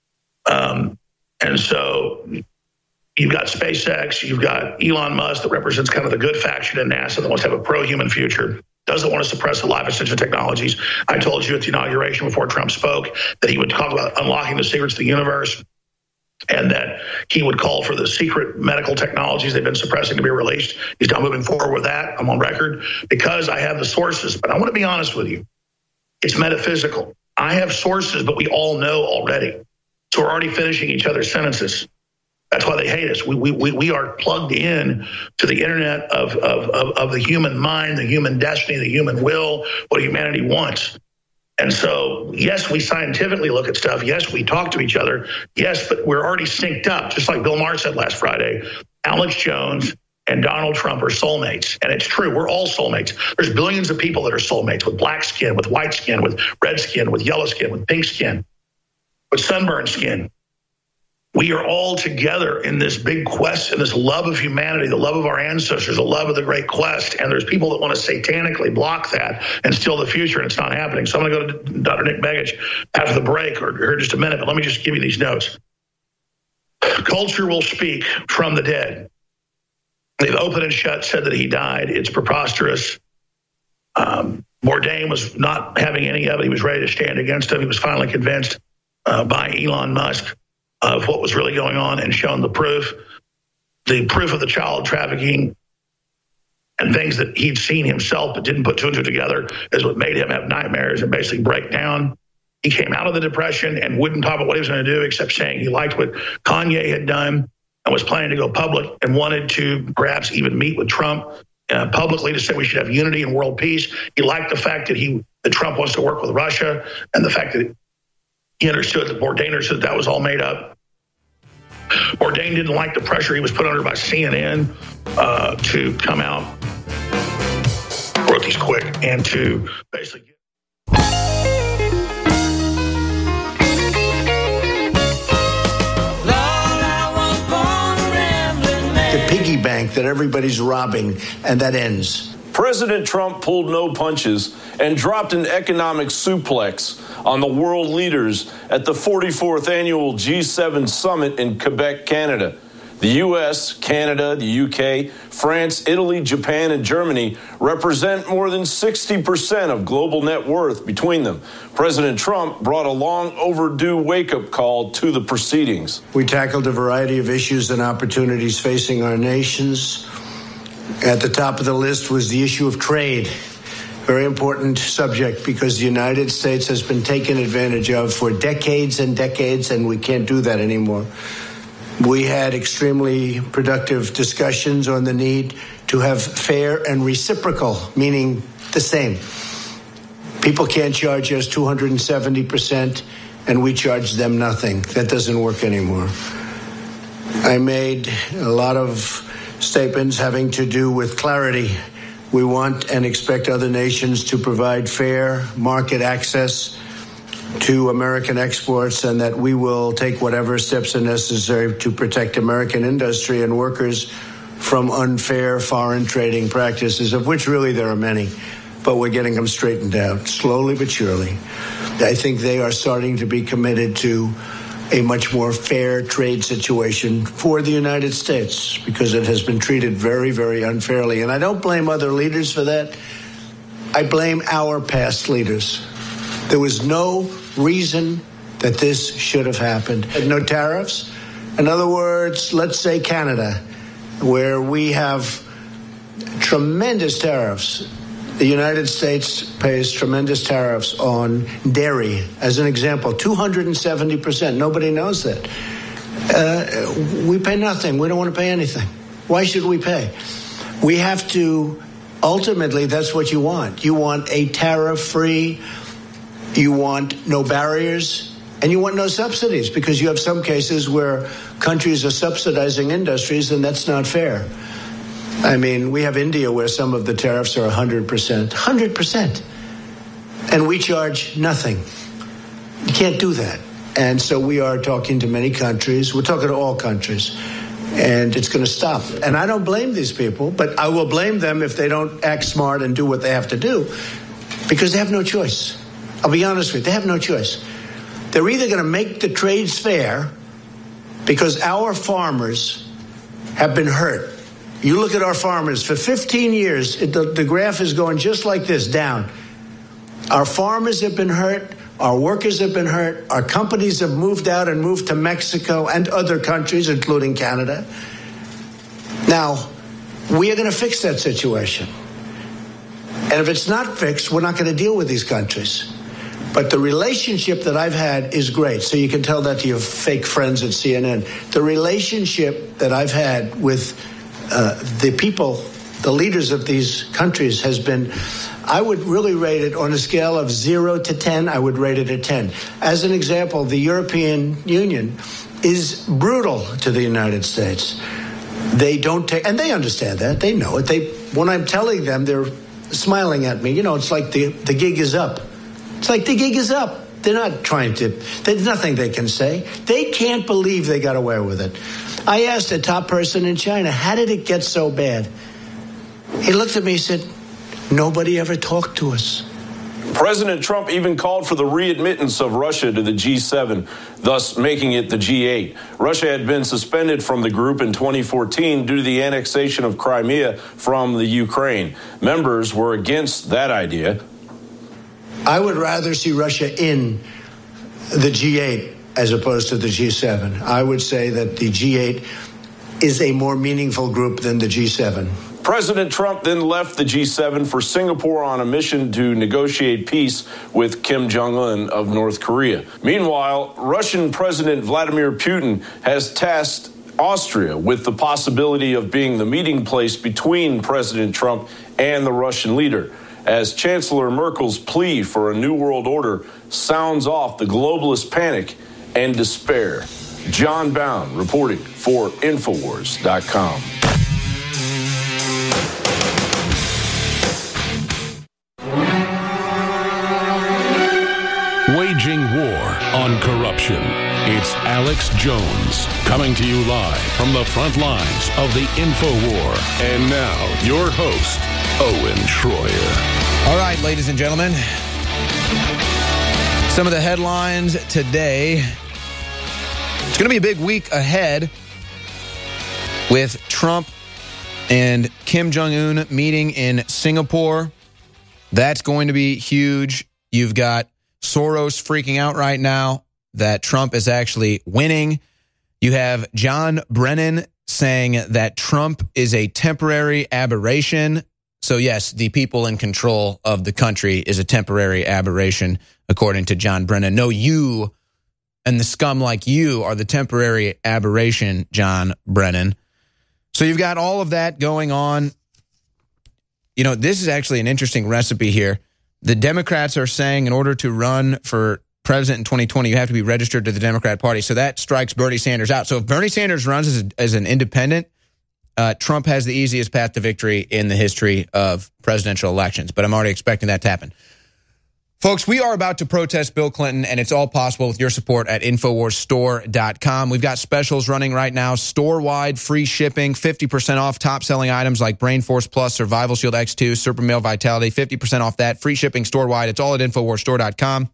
And so you've got SpaceX, you've got Elon Musk that represents kind of the good faction in NASA that wants to have a pro-human future, doesn't want to suppress the life extension technologies. I told you at the inauguration before Trump spoke that he would talk about unlocking the secrets of the universe, and that he would call for the secret medical technologies they've been suppressing to be released. He's now moving forward with that. I'm on record because I have the sources. But I want to be honest with you. It's metaphysical. I have sources, but we all know already. So we're already finishing each other's sentences. That's why they hate us. We are plugged in to the internet of the human mind, the human destiny, the human will, what humanity wants. And so, yes, we scientifically look at stuff. Yes, we talk to each other. Yes, but we're already synced up. Just like Bill Maher said last Friday, Alex Jones and Donald Trump are soulmates. And it's true. We're all soulmates. There's billions of people that are soulmates with black skin, with white skin, with red skin, with yellow skin, with pink skin, with sunburned skin. We are all together in this big quest, in this love of humanity, the love of our ancestors, the love of the great quest. And there's people that want to satanically block that and steal the future, and it's not happening. So I'm going to go to Dr. Nick Begich after the break or here in just a minute, but let me just give you these notes. Culture will speak from the dead. They've open and shut said that he died. It's preposterous. Bourdain was not having any of it. He was ready to stand against him. He was finally convinced by Elon Musk of what was really going on and shown the proof of the child trafficking and things that he'd seen himself but didn't put two and two together is what made him have nightmares and basically break down. He came out of the depression and wouldn't talk about what he was going to do except saying he liked what Kanye had done and was planning to go public and wanted to perhaps even meet with Trump publicly to say we should have unity and world peace. He liked the fact that Trump wants to work with Russia and the fact that he understood that Bourdain understood that was all made up. Bourdain didn't like the pressure he was put under by CNN to come out, wrote these quick, and to basically the piggy bank that everybody's robbing, and that ends. President Trump pulled no punches and dropped an economic suplex on the world leaders at the 44th annual G7 summit in Quebec, Canada. The U.S., Canada, the U.K., France, Italy, Japan, and Germany represent more than 60% of global net worth between them. President Trump brought a long overdue wake-up call to the proceedings. We tackled a variety of issues and opportunities facing our nations. At the top of the list was the issue of trade. Very important subject because the United States has been taken advantage of for decades and decades, and we can't do that anymore. We had extremely productive discussions on the need to have fair and reciprocal, meaning the same. People can't charge us 270% and we charge them nothing. That doesn't work anymore. I made a lot of statements having to do with clarity. We want and expect other nations to provide fair market access to American exports, and that we will take whatever steps are necessary to protect American industry and workers from unfair foreign trading practices, of which really there are many, but we're getting them straightened out, slowly but surely. I think they are starting to be committed to a much more fair trade situation for the United States, because it has been treated very, very unfairly. And I don't blame other leaders for that. I blame our past leaders. There was no reason that this should have happened. No tariffs. In other words, let's say Canada, where we have tremendous tariffs. The United States pays tremendous tariffs on dairy, as an example, 270%. Nobody knows that. We pay nothing. We don't want to pay anything. Why should we pay? We have to, ultimately, that's what you want. You want a tariff-free, you want no barriers, and you want no subsidies, because you have some cases where countries are subsidizing industries, and that's not fair. I mean, we have India where some of the tariffs are 100%. 100%. And we charge nothing. You can't do that. And so we are talking to many countries. We're talking to all countries. And it's going to stop. And I don't blame these people, but I will blame them if they don't act smart and do what they have to do, because they have no choice. I'll be honest with you. They have no choice. They're either going to make the trades fair, because our farmers have been hurt. You look at our farmers, for 15 years, the graph is going just like this, down. Our farmers have been hurt. Our workers have been hurt. Our companies have moved out and moved to Mexico and other countries, including Canada. Now, we are going to fix that situation. And if it's not fixed, we're not going to deal with these countries. But the relationship that I've had is great. So you can tell that to your fake friends at CNN. The relationship that I've had with the people, the leaders of these countries, has been, I would really rate it on a scale of 0 to 10, I would rate it a 10. As an example, the European Union is brutal to the United States. They don't take, and they understand that, they know it. When I'm telling them, they're smiling at me. You know, it's like the gig is up. It's like the gig is up. They're not trying to, there's nothing they can say. They can't believe they got away with it. I asked a top person in China, how did it get so bad? He looked at me and said, nobody ever talked to us. President Trump even called for the readmittance of Russia to the G7, thus making it the G8. Russia had been suspended from the group in 2014 due to the annexation of Crimea from the Ukraine. Members were against that idea. I would rather see Russia in the G8 as opposed to the G7. I would say that the G8 is a more meaningful group than the G7. President Trump then left the G7 for Singapore on a mission to negotiate peace with Kim Jong-un of North Korea. Meanwhile, Russian President Vladimir Putin has tasked Austria with the possibility of being the meeting place between President Trump and the Russian leader, as Chancellor Merkel's plea for a new world order sounds off the globalist panic and despair. John Bound reporting for Infowars.com. Waging war on corruption. It's Alex Jones coming to you live from the front lines of the InfoWar. And now, your host, Owen Schroyer. All right, ladies and gentlemen. Some of the headlines today. It's going to be a big week ahead with Trump and Kim Jong-un meeting in Singapore. That's going to be huge. You've got Soros freaking out right now that Trump is actually winning. You have John Brennan saying that Trump is a temporary aberration. So yes, the people in control of the country is a temporary aberration, according to John Brennan. No, you and the scum like you are the temporary aberration, John Brennan. So you've got all of that going on. this is actually an interesting recipe here. The Democrats are saying in order to run for president in 2020, you have to be registered to the Democrat Party. So that strikes Bernie Sanders out. So if Bernie Sanders runs as an independent, Trump has the easiest path to victory in the history of presidential elections. But I'm already expecting that to happen. Folks, we are about to protest Bill Clinton, and it's all possible with your support at InfoWarsStore.com. We've got specials running right now, store-wide, free shipping, 50% off top-selling items like Brain Force Plus, Survival Shield X2, Super Male Vitality, 50% off that, free shipping store-wide. It's all at InfoWarsStore.com.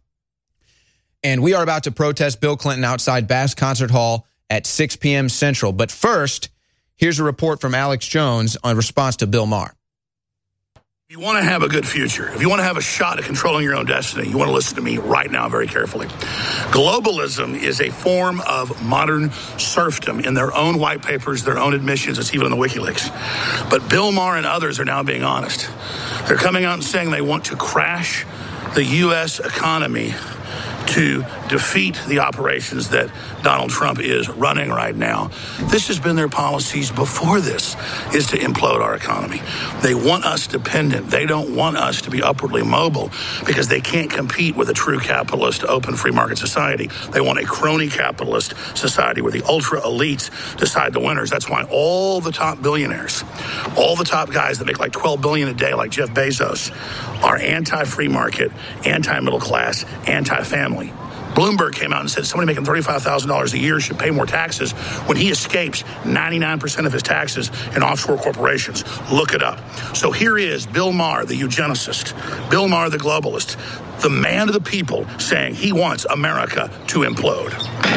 And we are about to protest Bill Clinton outside Bass Concert Hall at 6 p.m. Central. But first, here's a report from Alex Jones on response to Bill Maher. If you want to have a good future, if you want to have a shot at controlling your own destiny, you want to listen to me right now very carefully. Globalism is a form of modern serfdom in their own white papers, their own admissions. It's even in the WikiLeaks. But Bill Maher and others are now being honest. They're coming out and saying they want to crash the U.S. economy to defeat the operations that Donald Trump is running right now. This has been their policies before this, is to implode our economy. They want us dependent. They don't want us to be upwardly mobile because they can't compete with a true capitalist, open free market society. They want a crony capitalist society where the ultra elites decide the winners. That's why all the top billionaires, all the top guys that make like $12 billion a day, like Jeff Bezos, are anti-free market, anti-middle class, anti-family. Bloomberg came out and said somebody making $35,000 a year should pay more taxes when he escapes 99% of his taxes in offshore corporations. Look it up. So here is Bill Maher, the eugenicist, Bill Maher, the globalist, the man of the people, saying he wants America to implode.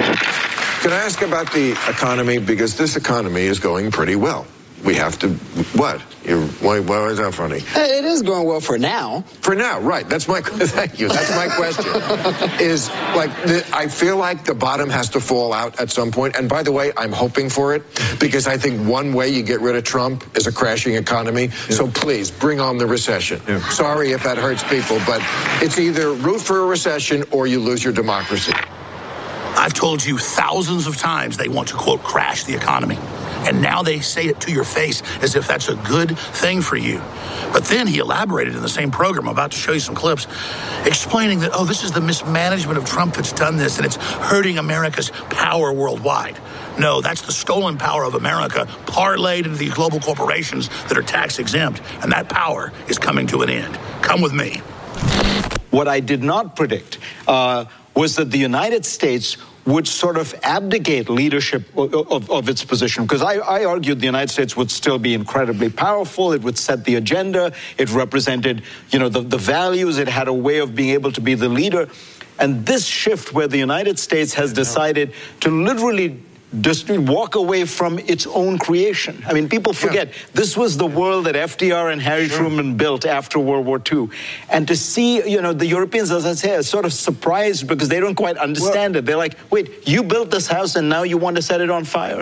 Can I ask about the economy? Because this economy is going pretty well. We have to, what? Why is that funny? It is going well for now. For now, right. That's my, thank you. That's my question. Is like, I feel like the bottom has to fall out at some point. And by the way, I'm hoping for it because I think one way you get rid of Trump is a crashing economy. Yeah. So please bring on the recession. Yeah. Sorry if that hurts people, but it's either root for a recession or you lose your democracy. I've told you thousands of times they want to, quote, crash the economy. And now they say it to your face as if that's a good thing for you. But then he elaborated in the same program, I'm about to show you some clips, explaining that, this is the mismanagement of Trump that's done this, and it's hurting America's power worldwide. No, that's the stolen power of America parlayed into these global corporations that are tax exempt, and that power is coming to an end. Come with me. What I did not predict was that the United States would sort of abdicate leadership of its position. Because I argued the United States would still be incredibly powerful. It would set the agenda. It represented, the values. It had a way of being able to be the leader. And this shift where the United States has decided to literally just walk away from its own creation. I mean, people forget this was the world that FDR and Harry Truman built after World War II. And to see, the Europeans, as I say, are sort of surprised because they don't quite understand it. They're like, wait, you built this house and now you want to set it on fire?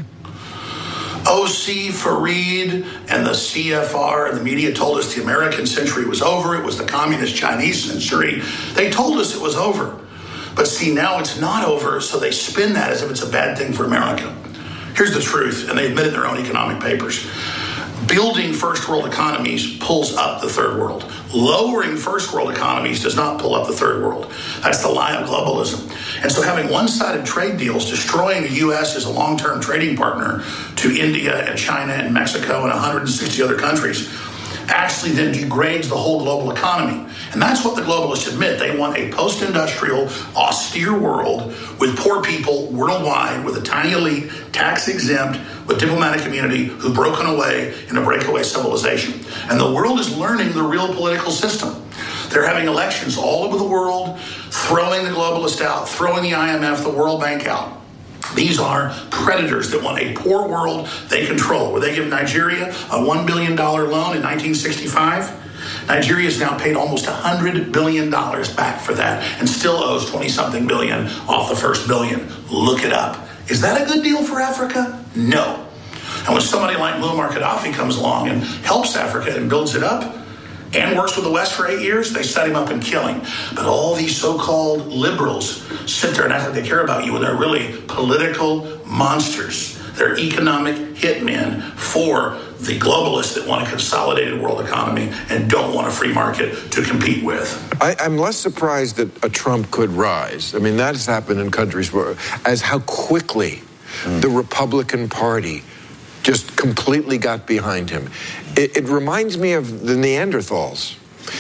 O.C. Fareed and the CFR and the media told us the American century was over. It was the communist Chinese century. They told us it was over. But see, now it's not over, so they spin that as if it's a bad thing for America. Here's the truth, and they admit it in their own economic papers. Building first world economies pulls up the third world. Lowering first world economies does not pull up the third world. That's the lie of globalism. And so having one-sided trade deals, destroying the U.S. as a long-term trading partner to India and China and Mexico and 160 other countries, actually then degrades the whole global economy. And that's what the globalists admit. They want a post-industrial, austere world with poor people worldwide, with a tiny elite, tax-exempt, with diplomatic community who've broken away in a breakaway civilization. And the world is learning the real political system. They're having elections all over the world, throwing the globalists out, throwing the IMF, the World Bank out. These are predators that want a poor world they control. Where they give Nigeria a $1 billion loan in 1965, Nigeria has now paid almost $100 billion back for that and still owes 20-something billion off the first billion. Look it up. Is that a good deal for Africa? No. And when somebody like Muammar Gaddafi comes along and helps Africa and builds it up, and works with the West for 8 years, they set him up and kill him. But all these so-called liberals sit there and act like they care about you when they're really political monsters. They're economic hitmen for the globalists that want a consolidated world economy and don't want a free market to compete with. I'm less surprised that a Trump could rise. I mean, that has happened in countries where, as how quickly the Republican Party just completely got behind him. It reminds me of the Neanderthals.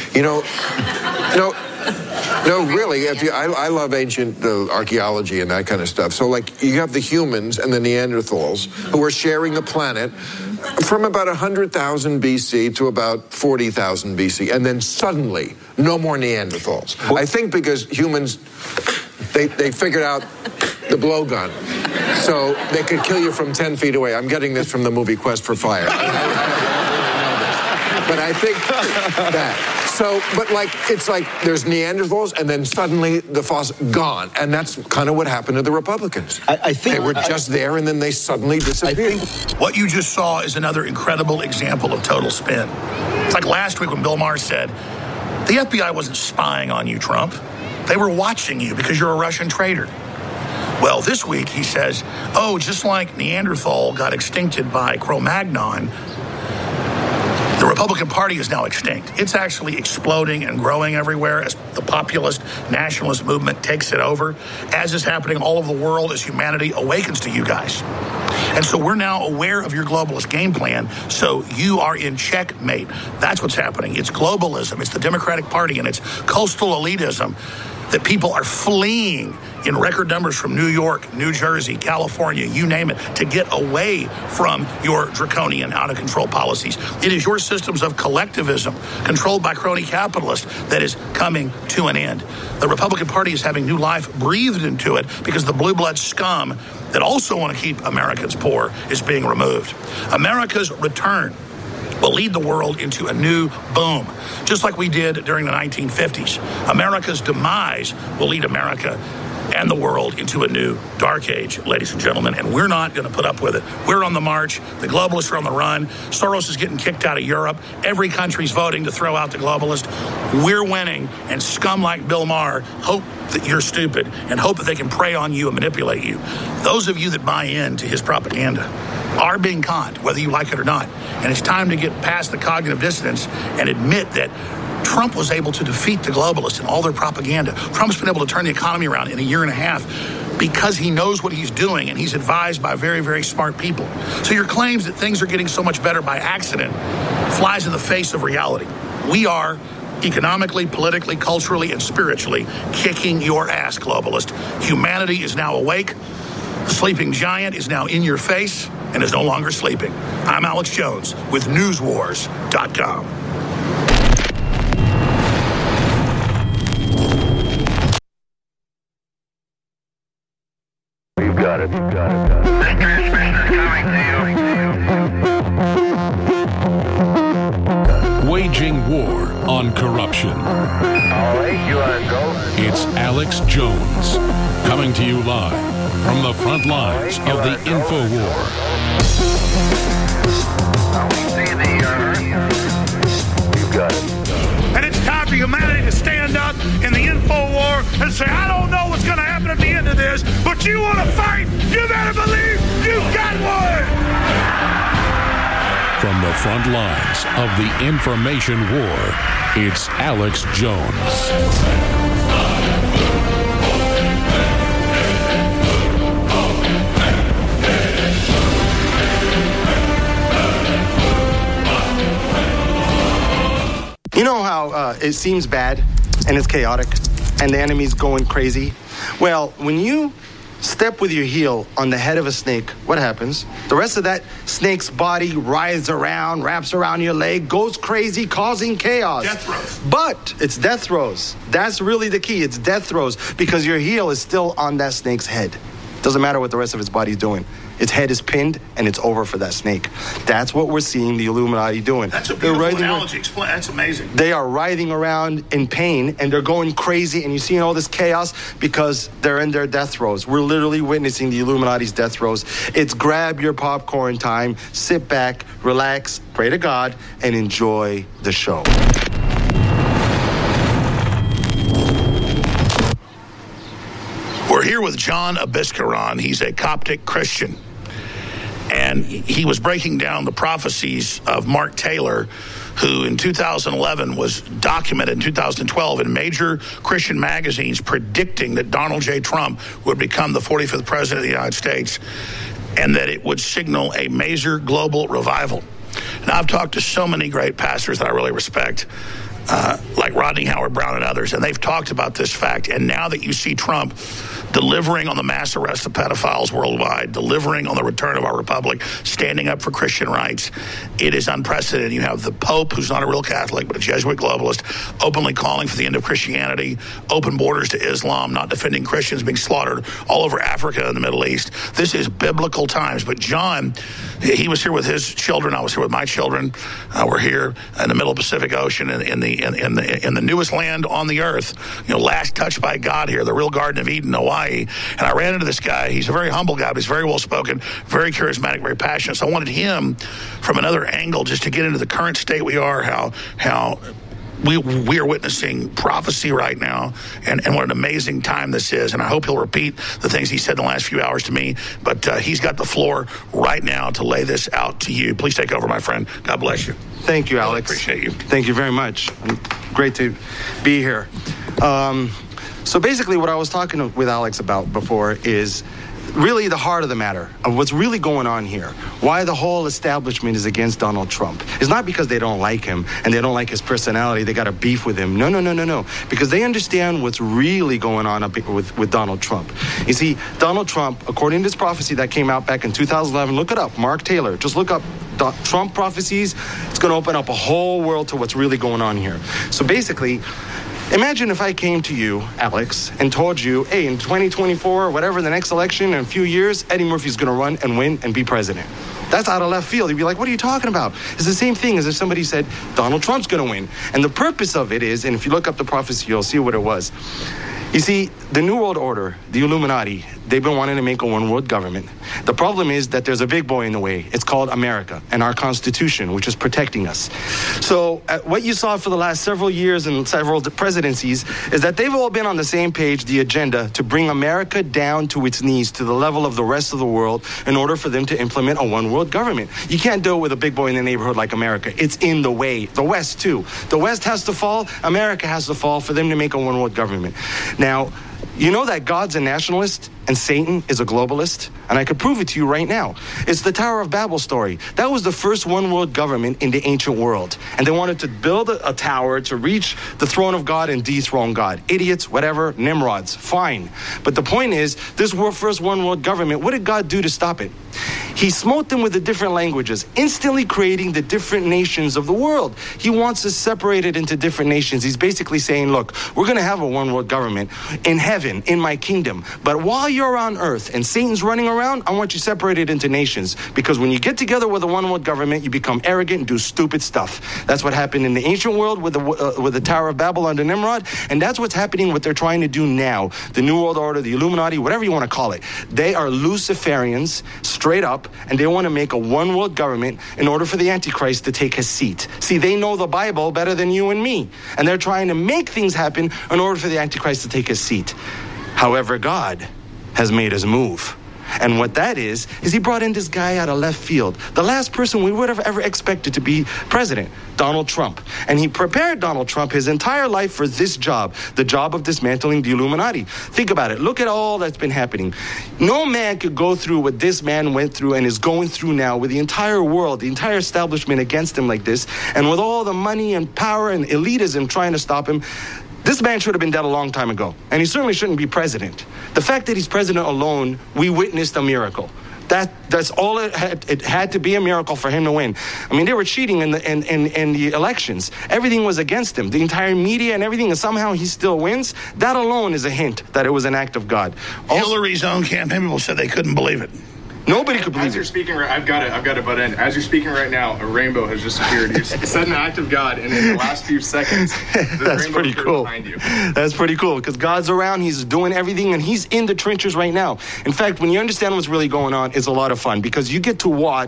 No, really. I love ancient archaeology and that kind of stuff. So, like, you have the humans and the Neanderthals who are sharing the planet from about 100,000 BC to about 40,000 BC, and then suddenly, no more Neanderthals. I think because humans, they figured out the blowgun, so they could kill you from 10 feet away. I'm getting this from the movie Quest for Fire. But I think that. So, but like, it's like there's Neanderthals, and then suddenly the fossil gone. And that's kind of what happened to the Republicans. I think they were just there, and then they suddenly disappeared. What you just saw is another incredible example of total spin. It's like last week when Bill Maher said, the FBI wasn't spying on you, Trump. They were watching you because you're a Russian traitor. Well, this week he says, oh, just like Neanderthal got extincted by Cro-Magnon, the Republican Party is now extinct. It's actually exploding and growing everywhere as the populist nationalist movement takes it over, as is happening all over the world as humanity awakens to you guys. And so we're now aware of your globalist game plan, so you are in checkmate. That's what's happening. It's globalism. It's the Democratic Party, and it's coastal elitism that people are fleeing in record numbers from New York, New Jersey, California, you name it, to get away from your draconian, out-of-control policies. It is your systems of collectivism controlled by crony capitalists that is coming to an end. The Republican Party is having new life breathed into it because the blue blood scum that also want to keep Americans poor is being removed. America's return will lead the world into a new boom, just like we did during the 1950s. America's demise will lead America and the world into a new dark age, ladies and gentlemen, and we're not going to put up with it. We're on the march. The globalists are on the run. Soros is getting kicked out of Europe. Every country's voting to throw out the globalist. We're winning, and scum like Bill Maher hope that you're stupid and hope that they can prey on you and manipulate you. Those of you that buy into his propaganda are being conned, whether you like it or not. And it's time to get past the cognitive dissonance and admit that Trump was able to defeat the globalists and all their propaganda. Trump's been able to turn the economy around in a year and a half because he knows what he's doing, and he's advised by very, very smart people. So your claims that things are getting so much better by accident flies in the face of reality. We are economically, politically, culturally, and spiritually kicking your ass, globalist. Humanity is now awake. The sleeping giant is now in your face and is no longer sleeping. I'm Alex Jones with NewsWars.com. You've got it. This transmission is coming to you. Waging war on corruption. All right, you want to go? It's Alex Jones, coming to you live from the front lines of the InfoWar. You've got it. And it's time for humanity to stand up in the InfoWar and say, I don't know what's going to happen at the end of this, but you want to fight, you better believe you've got one! From the front lines of the information war, it's Alex Jones. You know how it seems bad and it's chaotic and the enemy's going crazy? Well, when you step with your heel on the head of a snake, what happens? The rest of that snake's body writhes around, wraps around your leg, goes crazy, causing chaos. Death throes. But it's death throes. That's really the key. It's death throes because your heel is still on that snake's head. Doesn't matter what the rest of its body's doing. Its head is pinned, and it's over for that snake. That's what we're seeing the Illuminati doing. That's a beautiful analogy. Explain. That's amazing. They are writhing around in pain, and they're going crazy, and you're seeing all this chaos because they're in their death throes. We're literally witnessing the Illuminati's death throes. It's grab your popcorn time, sit back, relax, pray to God, and enjoy the show. We're here with John Abiskaran. He's a Coptic Christian. And he was breaking down the prophecies of Mark Taylor, who in 2011 was documented in 2012 in major Christian magazines predicting that Donald J. Trump would become the 45th president of the United States and that it would signal a major global revival. And I've talked to so many great pastors that I really respect, like Rodney Howard-Browne and others, and they've talked about this fact. And now that you see Trump delivering on the mass arrest of pedophiles worldwide, delivering on the return of our republic, standing up for Christian rights, it is unprecedented. You have the Pope, who's not a real Catholic, but a Jesuit globalist, openly calling for the end of Christianity, open borders to Islam, not defending Christians being slaughtered all over Africa and the Middle East. This is biblical times. But John, he was here with his children. I was here with my children. We're here in the middle of the Pacific Ocean in the newest land on the earth, last touched by God here, the real Garden of Eden, Hawaii. And I ran into this guy. He's a very humble guy, but he's very well-spoken, very charismatic, very passionate. So I wanted him from another angle just to get into the current state we are, how we are witnessing prophecy right now, and what an amazing time this is. And I hope he'll repeat the things he said in the last few hours to me. But he's got the floor right now to lay this out to you. Please take over, my friend. God bless you. Thank you, Alex. I appreciate you. Thank you very much. Great to be here. So basically what I was talking with Alex about before is really the heart of the matter of what's really going on here. Why the whole establishment is against Donald Trump. It's not because they don't like him and they don't like his personality. They got a beef with him. No. Because they understand what's really going on with Donald Trump. You see, Donald Trump, according to this prophecy that came out back in 2011, look it up, Mark Taylor. Just look up Trump prophecies. It's going to open up a whole world to what's really going on here. So basically, imagine if I came to you, Alex, and told you, hey, in 2024 or whatever, the next election, in a few years, Eddie Murphy's going to run and win and be president. That's out of left field. You'd be like, what are you talking about? It's the same thing as if somebody said Donald Trump's going to win. And the purpose of it is, and if you look up the prophecy, you'll see what it was. You see, the New World Order, the Illuminati, they've been wanting to make a one-world government. The problem is that there's a big boy in the way. It's called America and our Constitution, which is protecting us. So what you saw for the last several years and several presidencies is that they've all been on the same page, the agenda to bring America down to its knees, to the level of the rest of the world, in order for them to implement a one-world government. You can't do it with a big boy in the neighborhood like America. It's in the way. The West, too. The West has to fall. America has to fall for them to make a one-world government. Now, you know that God's a nationalist and Satan is a globalist? And I could prove it to you right now. It's the Tower of Babel story. That was the first one-world government in the ancient world. And they wanted to build a tower to reach the throne of God and dethrone God. Idiots, whatever, Nimrods, fine. But the point is, this first one-world government, what did God do to stop it? He smote them with the different languages, instantly creating the different nations of the world. He wants to separate it into different nations. He's basically saying, look, we're going to have a one-world government in heaven, in my kingdom. But while you're on earth and Satan's running around, I want you separated into nations. Because when you get together with a one-world government, you become arrogant and do stupid stuff. That's what happened in the ancient world with the Tower of Babel under Nimrod. And that's what's happening, what they're trying to do now. The New World Order, the Illuminati, whatever you want to call it. They are Luciferians, straight up, and they want to make a one-world government in order for the Antichrist to take his seat. See, they know the Bible better than you and me. And they're trying to make things happen in order for the Antichrist to take his seat. However, God has made his move. And what that is he brought in this guy out of left field. The last person we would have ever expected to be president, Donald Trump. And he prepared Donald Trump his entire life for this job, the job of dismantling the Illuminati. Think about it. Look at all that's been happening. No man could go through what this man went through and is going through now with the entire world, the entire establishment against him like this, and with all the money and power and elitism trying to stop him. This man should have been dead a long time ago, and he certainly shouldn't be president. The fact that he's president alone, we witnessed a miracle. That's all it had to be a miracle for him to win. I mean, they were cheating in the elections. Everything was against him. The entire media and everything, and somehow he still wins. That alone is a hint that it was an act of God. Hillary's own campaign people said they couldn't believe it. Nobody could believe it. As you're speaking, I've got to butt in. As you're speaking right now, a rainbow has just appeared. You said an act of God, and in the last few seconds, that's pretty cool. Behind you. That's pretty cool because God's around. He's doing everything, and he's in the trenches right now. In fact, when you understand what's really going on, it's a lot of fun because you get to watch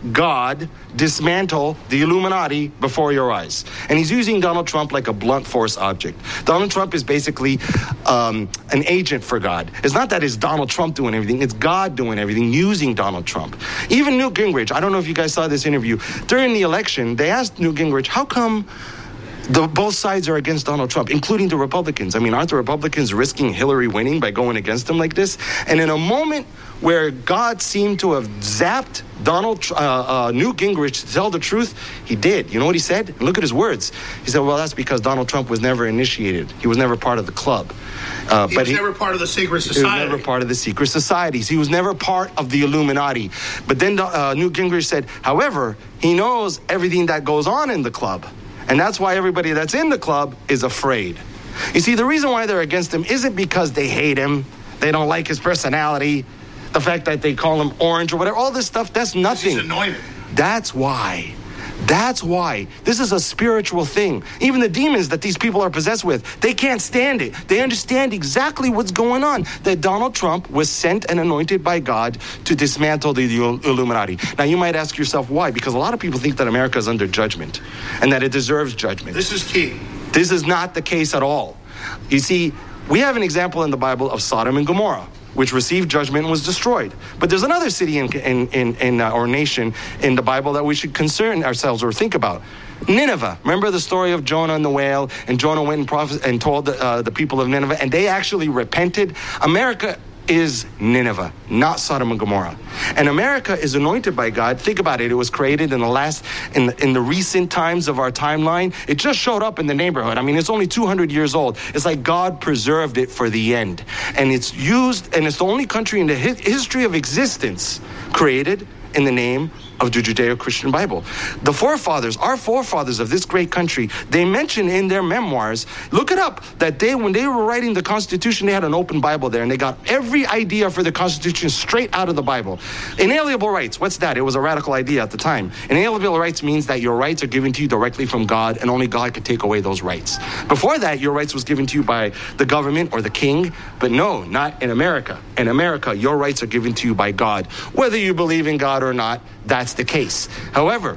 God dismantle the Illuminati before your eyes. And he's using Donald Trump like a blunt force object. Donald Trump is basically an agent for God. It's not that it's Donald Trump doing everything. It's God doing everything, using Donald Trump. Even Newt Gingrich, I don't know if you guys saw this interview. During the election, they asked Newt Gingrich, how come both sides are against Donald Trump, including the Republicans? I mean, aren't the Republicans risking Hillary winning by going against him like this? And in a moment where God seemed to have zapped Newt Gingrich to tell the truth, he did. You know what he said? And look at his words. He said, well, that's because Donald Trump was never initiated. He was never part of the club. He was never part of the secret society. He was never part of the secret societies. He was never part of the Illuminati. But then Newt Gingrich said, however, he knows everything that goes on in the club. And that's why everybody that's in the club is afraid. You see, the reason why they're against him isn't because they hate him, they don't like his personality, the fact that they call him orange or whatever, all this stuff, that's nothing. He's anointed. That's why. That's why. This is a spiritual thing. Even the demons that these people are possessed with, they can't stand it. They understand exactly what's going on, that Donald Trump was sent and anointed by God to dismantle the Illuminati. Now, you might ask yourself why, because a lot of people think that America is under judgment and that it deserves judgment. This is key. This is not the case at all. You see, we have an example in the Bible of Sodom and Gomorrah, which received judgment and was destroyed. But there's another city in our nation in the Bible that we should concern ourselves or think about. Nineveh. Remember the story of Jonah and the whale? And Jonah went and told the people of Nineveh, and they actually repented. America is Nineveh, not Sodom and Gomorrah. And America is anointed by God. Think about it. It was created in the recent times of our timeline. It just showed up in the neighborhood. I mean, it's only 200 years old. It's like God preserved it for the end. And it's used, and it's the only country in the history of existence created in the name of the Judeo-Christian Bible. The forefathers, our forefathers of this great country, they mention in their memoirs, look it up, that when they were writing the Constitution, they had an open Bible there, and they got every idea for the Constitution straight out of the Bible. Inalienable rights, what's that? It was a radical idea at the time. Inalienable rights means that your rights are given to you directly from God, and only God could take away those rights. Before that, your rights was given to you by the government or the king, but no, not in America. In America, your rights are given to you by God. Whether you believe in God or not, that's the case. However,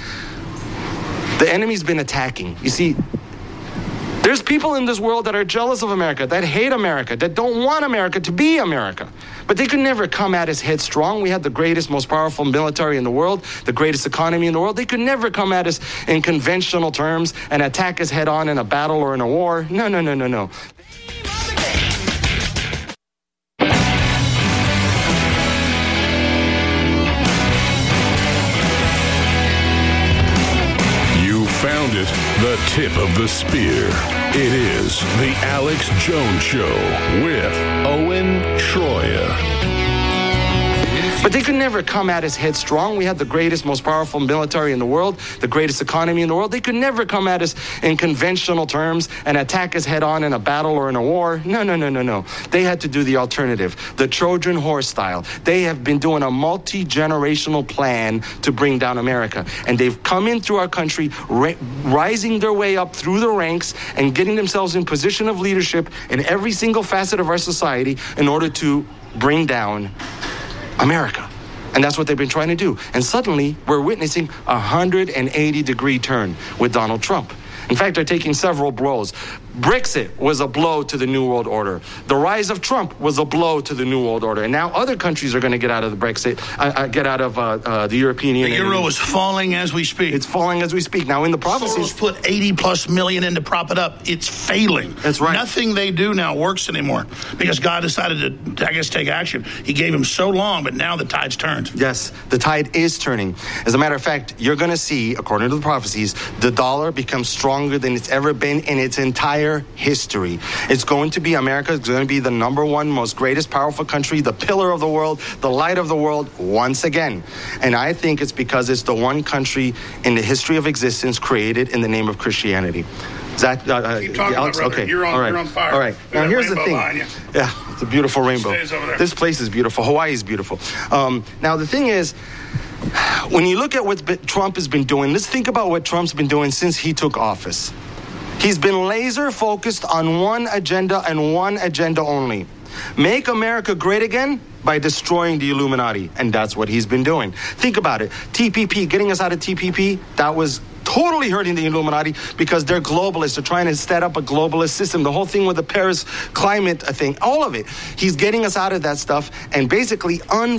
the enemy's been attacking. You see, there's people in this world that are jealous of America, that hate America, that don't want America to be America. But they could never come at us headstrong. We had the greatest, most powerful military in the world, the greatest economy in the world. They could never come at us in conventional terms and attack us head on in a battle or in a war. No, no, no, no, no. Found it, the tip of the spear. It is the Alex Jones Show with Owen Shroyer. But they could never come at us headstrong. We had the greatest, most powerful military in the world, the greatest economy in the world. They could never come at us in conventional terms and attack us head on in a battle or in a war. No, no, no, no, no. They had to do the alternative, the Trojan horse style. They have been doing a multi-generational plan to bring down America. And they've come in through our country, rising their way up through the ranks and getting themselves in position of leadership in every single facet of our society in order to bring down America. And that's what they've been trying to do. And suddenly, we're witnessing a 180-degree turn with Donald Trump. In fact, they're taking several blows. Brexit was a blow to the New World Order. The rise of Trump was a blow to the New World Order. And now other countries are going to get out of the Brexit, get out of the European Union. The euro is falling as we speak. It's falling as we speak. Now, in the prophecies... Soros put $80+ million in to prop it up. It's failing. That's right. Nothing they do now works anymore because God decided to, I guess, take action. He gave him so long, but now the tide's turned. Yes, the tide is turning. As a matter of fact, you're going to see, according to the prophecies, the dollar become stronger than it's ever been in its entire history. It's going to be America. It's going to be the number one most greatest powerful country, the pillar of the world, the light of the world once again. And I think it's because it's the one country in the history of existence created in the name of Christianity. Keep talking, Alex? Okay. You're on fire. All right. Now here's the thing. Yeah, it's a beautiful rainbow. This place is beautiful. Hawaii is beautiful. Now the thing is, when you look at what Trump has been doing, let's think about what Trump's been doing since he took office. He's been laser focused on one agenda and one agenda only. Make America great again by destroying the Illuminati, and that's what he's been doing. Think about it. TPP, getting us out of TPP, that was totally hurting the Illuminati because they're globalists. They're trying to set up a globalist system. The whole thing with the Paris climate thing, all of it. He's getting us out of that stuff and basically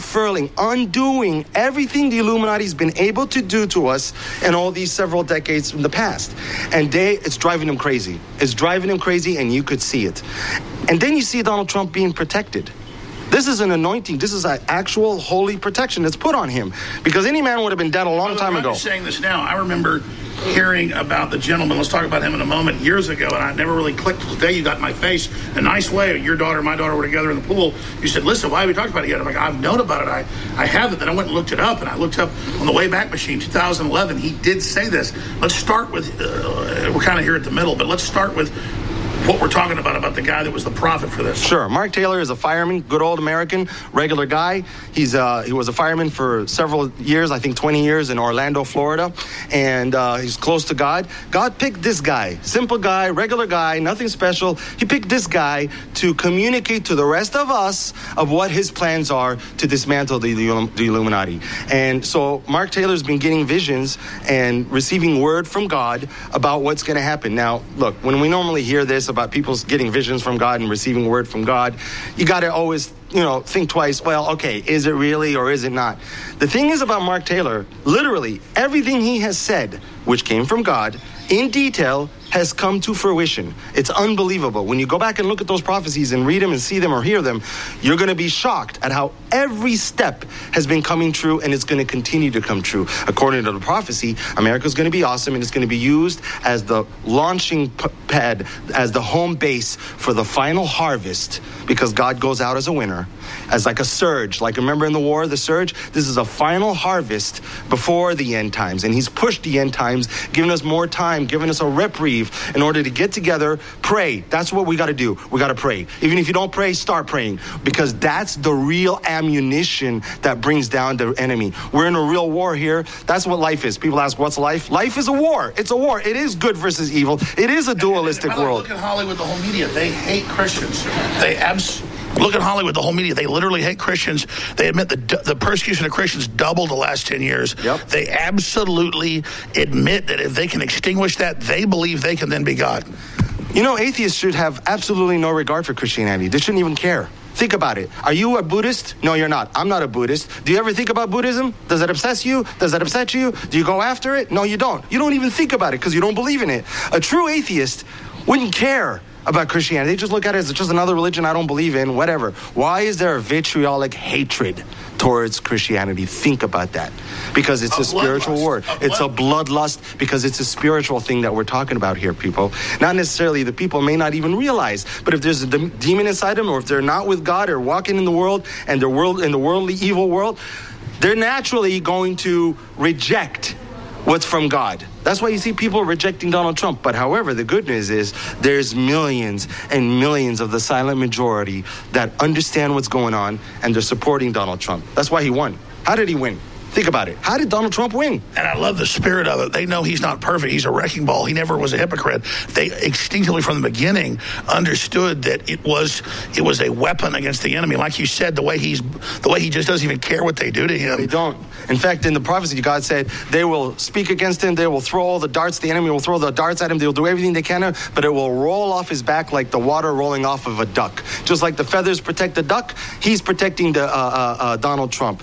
undoing everything the Illuminati's been able to do to us in all these several decades in the past. And it's driving them crazy. It's driving them crazy, and you could see it. And then you see Donald Trump being protected. This is an anointing. This is an actual holy protection that's put on him. Because any man would have been dead a long time ago. I'm saying this now. I remember hearing about the gentleman, let's talk about him in a moment, years ago, and I never really clicked. Today you got in my face a nice way. Your daughter and my daughter were together in the pool. You said, listen, why have we talked about it yet? I'm like, I've known about it. I have it. Then I went and looked it up, and I looked up on the Wayback Machine, 2011. He did say this. Let's start with, we're kind of here at the middle, but let's start with what we're talking about the guy that was the prophet for this. Sure. Mark Taylor is a fireman, good old American, regular guy. He was a fireman for several years, I think 20 years in Orlando, Florida, and he's close to God. God picked this guy, simple guy, regular guy, nothing special. He picked this guy to communicate to the rest of us of what his plans are to dismantle the Illuminati. And so Mark Taylor's been getting visions and receiving word from God about what's going to happen. Now, look, when we normally hear this about people getting visions from God and receiving word from God, you got to always, think twice. Well, okay, is it really or is it not? The thing is about Mark Taylor, literally everything he has said, which came from God, in detail, has come to fruition. It's unbelievable. When you go back and look at those prophecies and read them and see them or hear them, you're going to be shocked at how every step has been coming true, and it's going to continue to come true. According to the prophecy, America's going to be awesome, and it's going to be used as the launching pad, as the home base for the final harvest, because God goes out as a winner, as like a surge. Like, remember in the war, the surge? This is a final harvest before the end times, and he's pushed the end times, giving us more time, giving us a reprieve in order to get together, pray. That's what we got to do. We got to pray. Even if you don't pray, start praying, because that's the real ammunition that brings down the enemy. We're in a real war here. That's what life is. People ask, what's life? Life is a war. It's a war. It is good versus evil. It is a dualistic world. Look at Hollywood, the whole media. They hate Christians. Look at Hollywood, the whole media. They literally hate Christians. They admit the persecution of Christians doubled the last 10 years. Yep. They absolutely admit that if they can extinguish that, they believe they can then be God. Atheists should have absolutely no regard for Christianity. They shouldn't even care. Think about it. Are you a Buddhist? No, you're not. I'm not a Buddhist. Do you ever think about Buddhism? Does it obsess you? Does that upset you? Do you go after it? No, you don't. You don't even think about it because you don't believe in it. A true atheist wouldn't care about Christianity. They just look at it as just another religion I don't believe in, whatever. Why is there a vitriolic hatred towards Christianity? Think about that. Because it's a spiritual war. It's a bloodlust, because it's a spiritual thing that we're talking about here, people. Not necessarily, the people may not even realize, but if there's a demon inside them, or if they're not with God or walking in the world and in the worldly evil world, they're naturally going to reject what's from God. That's why you see people rejecting Donald Trump. But however, the good news is there's millions and millions of the silent majority that understand what's going on, and they're supporting Donald Trump. That's why he won. How did he win? Think about it. How did Donald Trump win? And I love the spirit of it. They know he's not perfect. He's a wrecking ball. He never was a hypocrite. They instinctively from the beginning understood that it was a weapon against the enemy. Like you said, the way he just doesn't even care what they do to him. They don't. In fact, in the prophecy, God said they will speak against him. They will throw all the darts. The enemy will throw the darts at him. They'll do everything they can, but it will roll off his back like the water rolling off of a duck. Just like the feathers protect the duck, he's protecting the Donald Trump.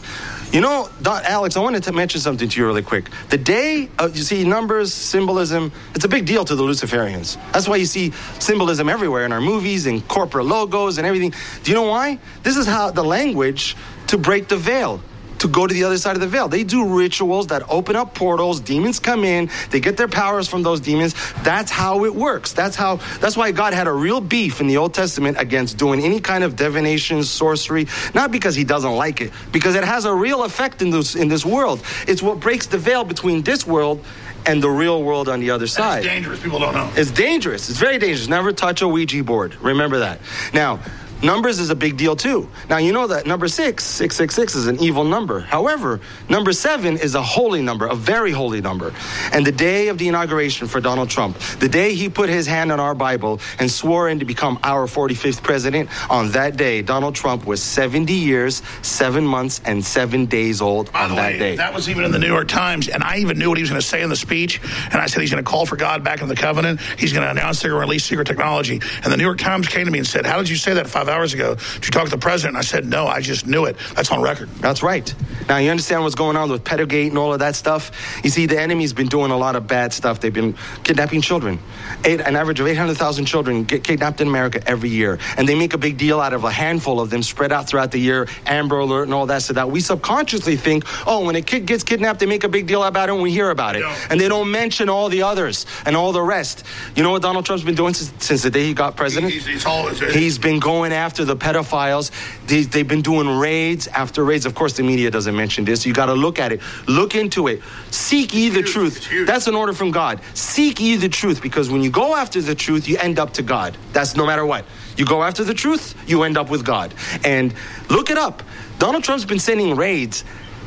Alex, I wanted to mention something to you really quick. The day, you see numbers, symbolism, it's a big deal to the Luciferians. That's why you see symbolism everywhere in our movies and corporate logos and everything. Do you know why? This is how the language to break the veil, to go to the other side of the veil. They do rituals that open up portals. Demons come in. They get their powers from those demons. That's how it works. That's why God had a real beef in the Old Testament against doing any kind of divination, sorcery. Not because he doesn't like it, because it has a real effect in this world. It's what breaks the veil between this world and the real world on the other side. It's dangerous. People don't know. It's dangerous. It's very dangerous. Never touch a Ouija board. Remember that. Now, numbers is a big deal too. Now, you know that number 666 is an evil number. However, number 7 is a holy number, a very holy number. And the day of the inauguration for Donald Trump, the day he put his hand on our Bible and swore in to become our 45th president, on that day, Donald Trump was 70 years, 7 months, and 7 days old on that day. That was even in the New York Times, and I even knew what he was going to say in the speech, and I said he's going to call for God back in the covenant. He's going to announce they're going to release secret technology. And the New York Times came to me and said, how did you say that 5 hours ago? Did you talk to the president? And I said, no, I just knew it. That's on record. That's right. Now, you understand what's going on with Pedogate and all of that stuff? You see, the enemy's been doing a lot of bad stuff. They've been kidnapping children. An average of 800,000 children get kidnapped in America every year. And they make a big deal out of a handful of them spread out throughout the year, Amber Alert and all that, so that we subconsciously think, oh, when a kid gets kidnapped, they make a big deal about it and we hear about it. And they don't mention all the others and all the rest. You know what Donald Trump's been doing since the day he got president? He's been going after the pedophiles. They've been doing raids after raids. Of course, the media doesn't mention this. You got to look at it. Look into it. Seek ye the truth. That's an order from God. Seek ye the truth, because when you go after the truth, you end up to God. That's no matter what. You go after the truth, you end up with God. And look it up. Donald Trump's been sending raids,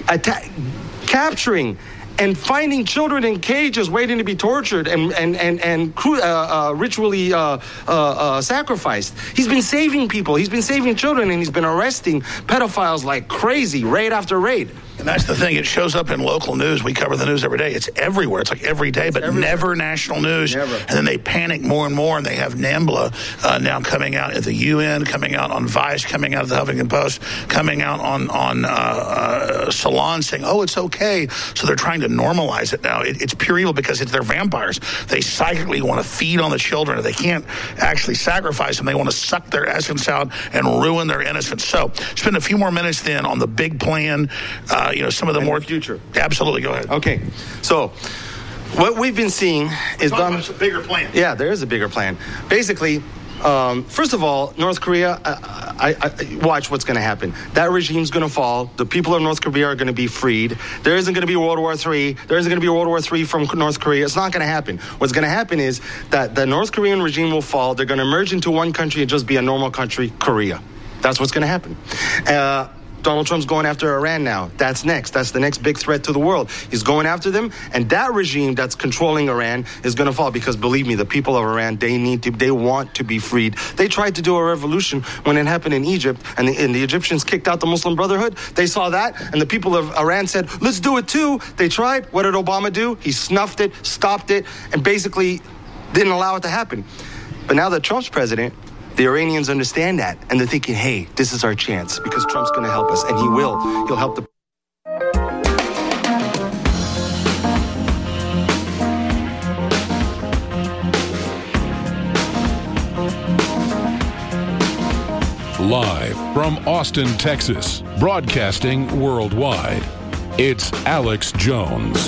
capturing and finding children in cages waiting to be tortured and ritually sacrificed. He's been saving people. He's been saving children, and he's been arresting pedophiles like crazy, raid after raid. And that's the thing. It shows up in local news. We cover the news every day. It's everywhere. It's like every day, but never national news. Never. And then they panic more and more, and they have NAMBLA now coming out at the UN, coming out on Vice, coming out of the Huffington Post, coming out on Salon saying, oh, it's okay. So they're trying to normalize it now. It's pure evil because they're vampires. They psychically want to feed on the children. They can't actually sacrifice them. They want to suck their essence out and ruin their innocence. So spend a few more minutes then on the big plan. Some of the more future. Absolutely, go ahead. Okay, so what we've been seeing is done. It's a bigger plan. Yeah, there is a bigger plan. Basically, first of all, North Korea. I watch what's going to happen. That regime's going to fall. The people of North Korea are going to be freed. There isn't going to be World War III. There isn't going to be World War III from North Korea. It's not going to happen. What's going to happen is that the North Korean regime will fall. They're going to merge into one country and just be a normal country, Korea. That's what's going to happen. Donald Trump's going after Iran now. That's next. That's the next big threat to the world. He's going after them, and that regime that's controlling Iran is going to fall because, believe me, the people of Iran, they want to be freed. They tried to do a revolution when it happened in Egypt, and the Egyptians kicked out the Muslim Brotherhood. They saw that, and the people of Iran said, let's do it too. They tried. What did Obama do? He snuffed it, stopped it, and basically didn't allow it to happen. But now that Trump's president, the Iranians understand that, and they're thinking, hey, this is our chance because Trump's going to help us, and he will. He'll help the... Live from Austin, Texas, broadcasting worldwide, it's Alex Jones.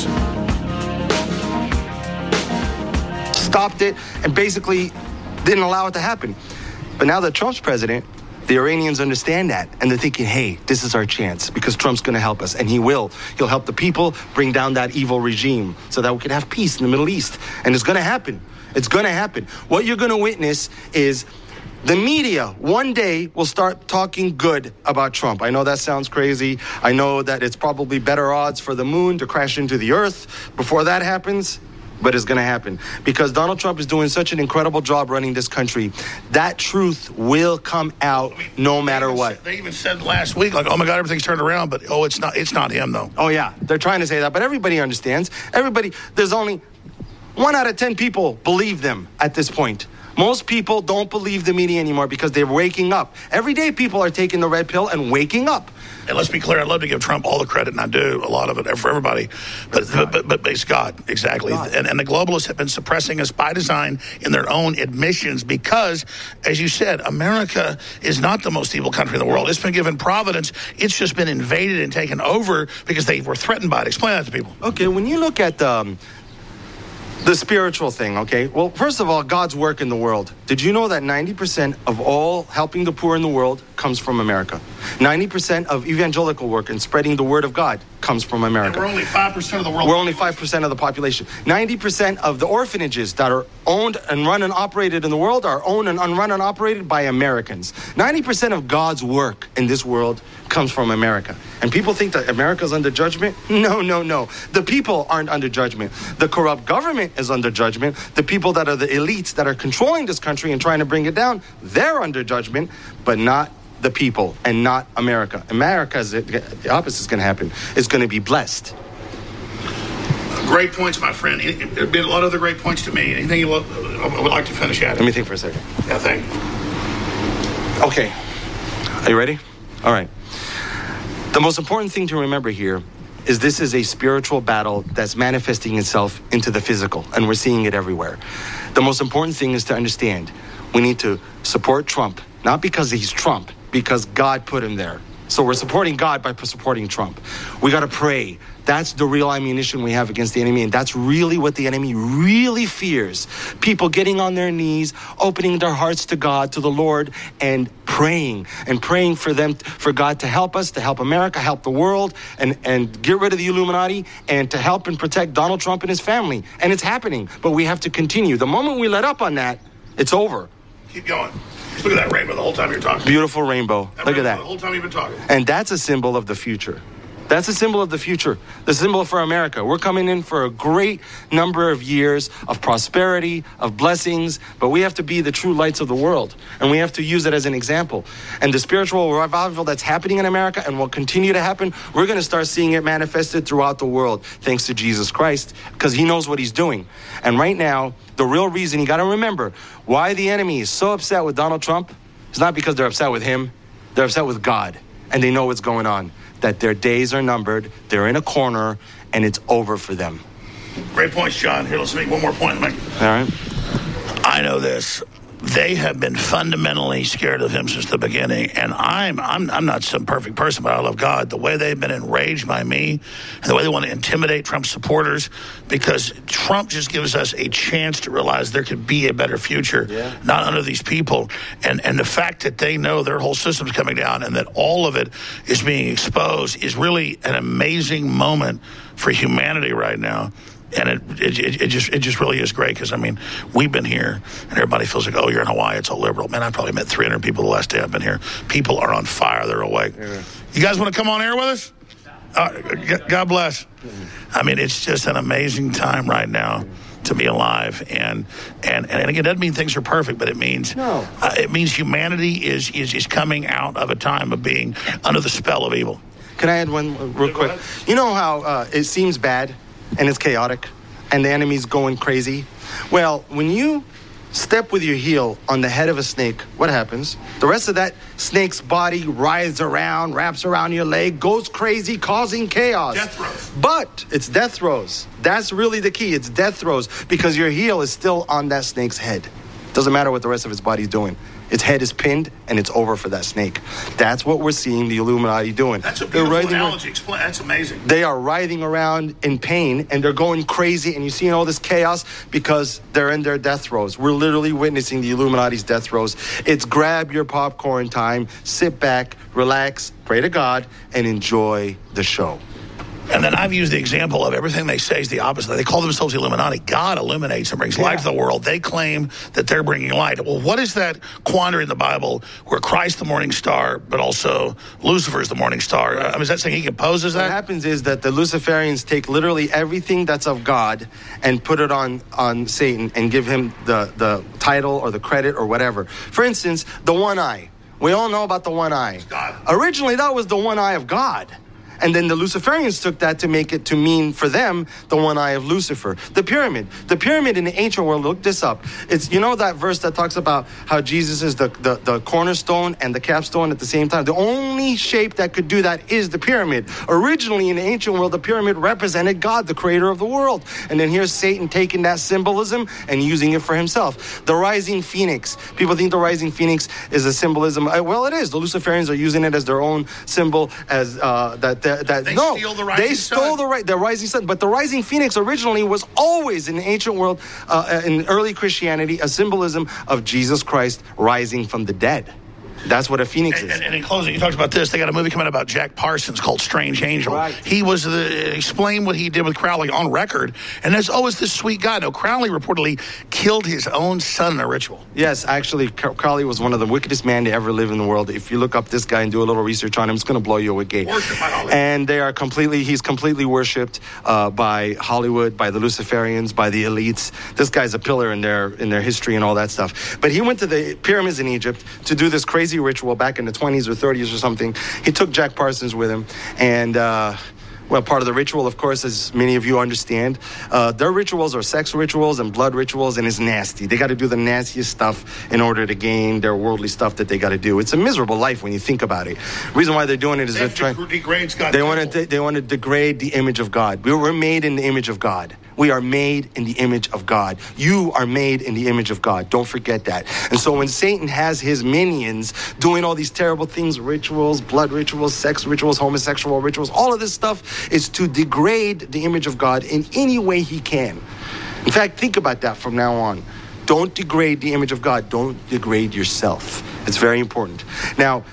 Stopped it, and basically didn't allow it to happen. But now that Trump's president, the Iranians understand that, and they're thinking, hey, this is our chance because Trump's going to help us, and he will. He'll help the people bring down that evil regime so that we can have peace in the Middle East. And it's going to happen. It's going to happen. What you're going to witness is the media one day will start talking good about Trump. I know that sounds crazy. I know that it's probably better odds for the moon to crash into the earth before that happens. But it's going to happen because Donald Trump is doing such an incredible job running this country. That truth will come out no matter what. They even said last week, like, oh my God, everything's turned around, but it's not him though. Oh yeah, they're trying to say that, but everybody understands. There's only 1 out of 10 people believe them at this point. Most people don't believe the media anymore because they're waking up. Every day people are taking the red pill and waking up. And let's be clear, I'd love to give Trump all the credit, and I do, a lot of it for everybody, but it's God, exactly. God. And the globalists have been suppressing us by design in their own admissions because, as you said, America is not the most evil country in the world. It's been given providence. It's just been invaded and taken over because they were threatened by it. Explain that to people. Okay, when you look at the spiritual thing, okay? Well, first of all, God's work in the world did you know that 90% of all helping the poor in the world comes from America? 90% of evangelical work and spreading the word of God comes from America. And we're only 5% of the world. We're only 5% of the population. 90% of the orphanages that are owned and run and operated in the world are owned and run and operated by Americans. 90% of God's work in this world comes from America. And people think that America's under judgment? No, no, no. The people aren't under judgment. The corrupt government is under judgment. The people that are the elites that are controlling this country and trying to bring it down, they're under judgment, but not the people and not America. America, the opposite is going to happen. It's going to be blessed. Great points, my friend. There've been a lot of other great points to me. Anything you would like to finish at? Let me think for a second. Yeah, thank you. Okay. Are you ready? All right. The most important thing to remember here is this is a spiritual battle that's manifesting itself into the physical, and we're seeing it everywhere. The most important thing is to understand we need to support Trump, not because he's Trump, because God put him there. So we're supporting God by supporting Trump. We got to pray. That's the real ammunition we have against the enemy, and that's really what the enemy really fears. People getting on their knees, opening their hearts to God, to the Lord, and praying for them, for God to help us, to help America, help the world, and get rid of the Illuminati, and to help and protect Donald Trump and his family. And it's happening, but we have to continue. The moment we let up on that, it's over. Keep going. Look at that rainbow the whole time you're talking. Beautiful rainbow. Look at that. The whole time you've been talking. And that's a symbol of the future. That's a symbol of the future, the symbol for America. We're coming in for a great number of years of prosperity, of blessings, but we have to be the true lights of the world, and we have to use it as an example. And the spiritual revival that's happening in America and will continue to happen, we're going to start seeing it manifested throughout the world, thanks to Jesus Christ, because he knows what he's doing. And right now, the real reason, you got to remember, why the enemy is so upset with Donald Trump is not because they're upset with him, they're upset with God, and they know what's going on. That their days are numbered, they're in a corner, and it's over for them. Great points, John. Here, let's make one more point. All right. I know this. They have been fundamentally scared of him since the beginning, and I'm not some perfect person, but I love God. The way they've been enraged by me, and the way they want to intimidate Trump supporters, because Trump just gives us a chance to realize there could be a better future, not under these people, and the fact that they know their whole system's coming down and that all of it is being exposed is really an amazing moment for humanity right now. And it just really is great, because, I mean, we've been here, and everybody feels like, oh, you're in Hawaii, it's all liberal. Man, I probably met 300 people the last day I've been here. People are on fire. They're awake. Yeah. You guys want to come on air with us? God bless. I mean, it's just an amazing time right now to be alive. And again, it doesn't mean things are perfect, but it means humanity is coming out of a time of being under the spell of evil. Can I add one real quick? You know how it seems bad and it's chaotic and the enemy's going crazy? Well, when you step with your heel on the head of a snake, what happens? The rest of that snake's body writhes around, wraps around your leg, goes crazy, causing chaos. Death throes. But it's death throes. That's really the key. It's death throes, because your heel is still on that snake's head. Doesn't matter what the rest of its body's doing. Its head is pinned, and it's over for that snake. That's what we're seeing the Illuminati doing. That's a beautiful analogy. Explain. That's amazing. They are writhing around in pain, and they're going crazy, and you're seeing all this chaos because they're in their death throes. We're literally witnessing the Illuminati's death throes. It's grab your popcorn time, sit back, relax, pray to God, and enjoy the show. And then I've used the example of everything they say is the opposite. They call themselves the Illuminati. God illuminates and brings light to the world. They claim that they're bringing light. Well, what is that quandary in the Bible where Christ the morning star, but also Lucifer is the morning star? I mean, is that saying he opposes that? What happens is that the Luciferians take literally everything that's of God and put it on Satan and give him the title or the credit or whatever. For instance, the one eye. We all know about the one eye. Originally, that was the one eye of God. And then the Luciferians took that to make it to mean for them the one eye of Lucifer. The pyramid in the ancient world, look this up. It's, you know, that verse that talks about how Jesus is the cornerstone and the capstone at the same time. The only shape that could do that is the pyramid. Originally in the ancient world, the pyramid represented God, the creator of the world. And then here's Satan taking that symbolism and using it for himself. The rising phoenix. People think the rising phoenix is a symbolism. Well, it is. The Luciferians are using it as their own symbol, as that steal the rising sun. The rising sun. But the rising phoenix originally was always in the ancient world, in early Christianity, a symbolism of Jesus Christ rising from the dead. That's what a phoenix is. And in closing, you talked about this. They got a movie coming out about Jack Parsons called Strange Angel. Right. He was explain what he did with Crowley on record. And there's always this sweet guy. No, Crowley reportedly killed his own son in a ritual. Yes, actually, Crowley was one of the wickedest men to ever live in the world. If you look up this guy and do a little research on him, it's going to blow you away. And he's completely worshipped by Hollywood, by the Luciferians, by the elites. This guy's a pillar in their history and all that stuff. But he went to the pyramids in Egypt to do this crazy ritual back in the 20s or 30s or something. He took Jack Parsons with him, and part of the ritual, of course, as many of you understand, their rituals are sex rituals and blood rituals, and it's nasty. They got to do the nastiest stuff in order to gain their worldly stuff that they got to do. It's a miserable life when you think about it. The reason why they're doing it is they want to degrade the image of God. We're made in the image of God. We are made in the image of God. You are made in the image of God. Don't forget that. And so when Satan has his minions doing all these terrible things, rituals, blood rituals, sex rituals, homosexual rituals, all of this stuff is to degrade the image of God in any way he can. In fact, think about that from now on. Don't degrade the image of God. Don't degrade yourself. It's very important. Now,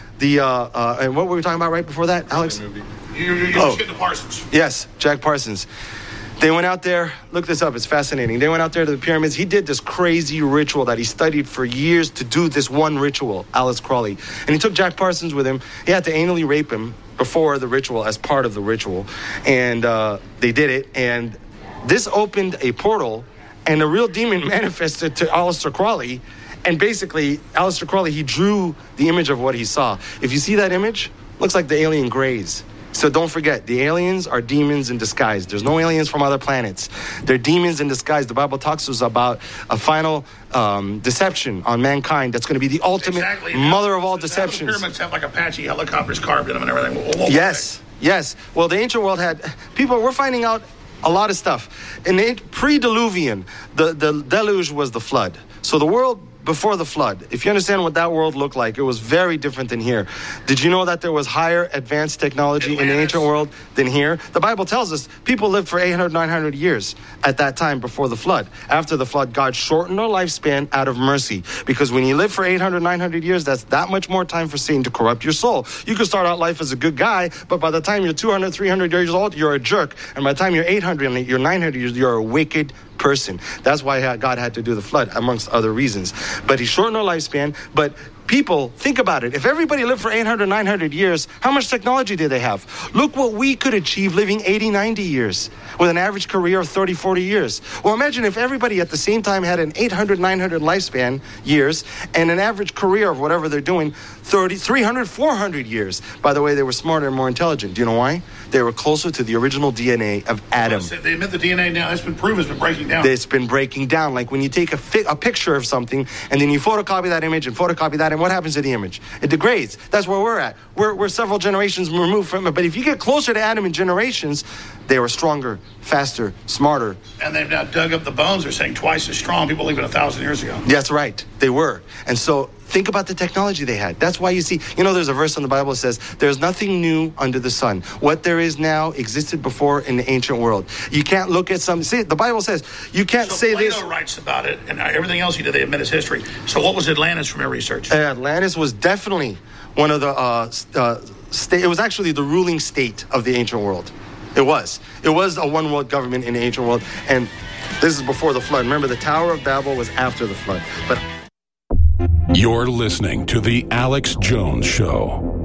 and what were we talking about right before that, Alex? You're getting to Parsons. Yes, Jack Parsons. They went out there, look this up, it's fascinating. They went out there to the pyramids. He did this crazy ritual that he studied for years to do this one ritual, Alice Crawley. And he took Jack Parsons with him. He had to anally rape him before the ritual, as part of the ritual. And they did it. And this opened a portal, and a real demon manifested to Aleister Crowley. And basically, Aleister Crowley, he drew the image of what he saw. If you see that image, looks like the alien Greys. So don't forget, the aliens are demons in disguise. There's no aliens from other planets. They're demons in disguise. The Bible talks to us about a final deception on mankind that's going to be the ultimate mother of all deceptions. The pyramids have like Apache helicopters carved in them and everything. Yes. Well, the ancient world had people. We're finding out a lot of stuff. In the pre-Diluvian, the deluge was the flood. So the world before the flood, if you understand what that world looked like, it was very different than here. Did you know that there was higher advanced technology in the ancient world than here? The Bible tells us people lived for 800, 900 years at that time before the flood. After the flood, God shortened our lifespan out of mercy. Because when you live for 800, 900 years, that's that much more time for Satan to corrupt your soul. You can start out life as a good guy, but by the time you're 200, 300 years old, you're a jerk. And by the time you're 800 and you're 900 years, you're a wicked person. That's why God had to do the flood, amongst other reasons. But he shortened our lifespan. But people, think about it. If everybody lived for 800, 900 years, how much technology did they have? Look what we could achieve living 80, 90 years with an average career of 30, 40 years. Well, imagine if everybody at the same time had an 800, 900 lifespan years and an average career of whatever they're doing, 30, 300, 400 years. By the way, they were smarter and more intelligent. Do you know why? They were closer to the original DNA of Adam. They admit the DNA now, it's been proven, it's been breaking down. It's been breaking down. Like when you take a picture of something and then you photocopy that image and photocopy that, and what happens to the image? It degrades. That's where we're at. We're several generations removed from it. But if you get closer to Adam in generations, they were stronger, faster, smarter. And they've now dug up the bones. They're saying twice as strong. People even 1,000 years ago. That's right. They were. And so think about the technology they had. That's why you see, there's a verse in the Bible that says, there's nothing new under the sun. What there is now existed before in the ancient world. You can't look at see, the Bible says, you can't say Plato this. Plato writes about it, and everything else he did, they admit is history. So what was Atlantis from your research? Atlantis was definitely one of the, it was actually the ruling state of the ancient world. It was a one world government in the ancient world. And this is before the flood. Remember, the Tower of Babel was after the flood. But you're listening to The Alex Jones Show.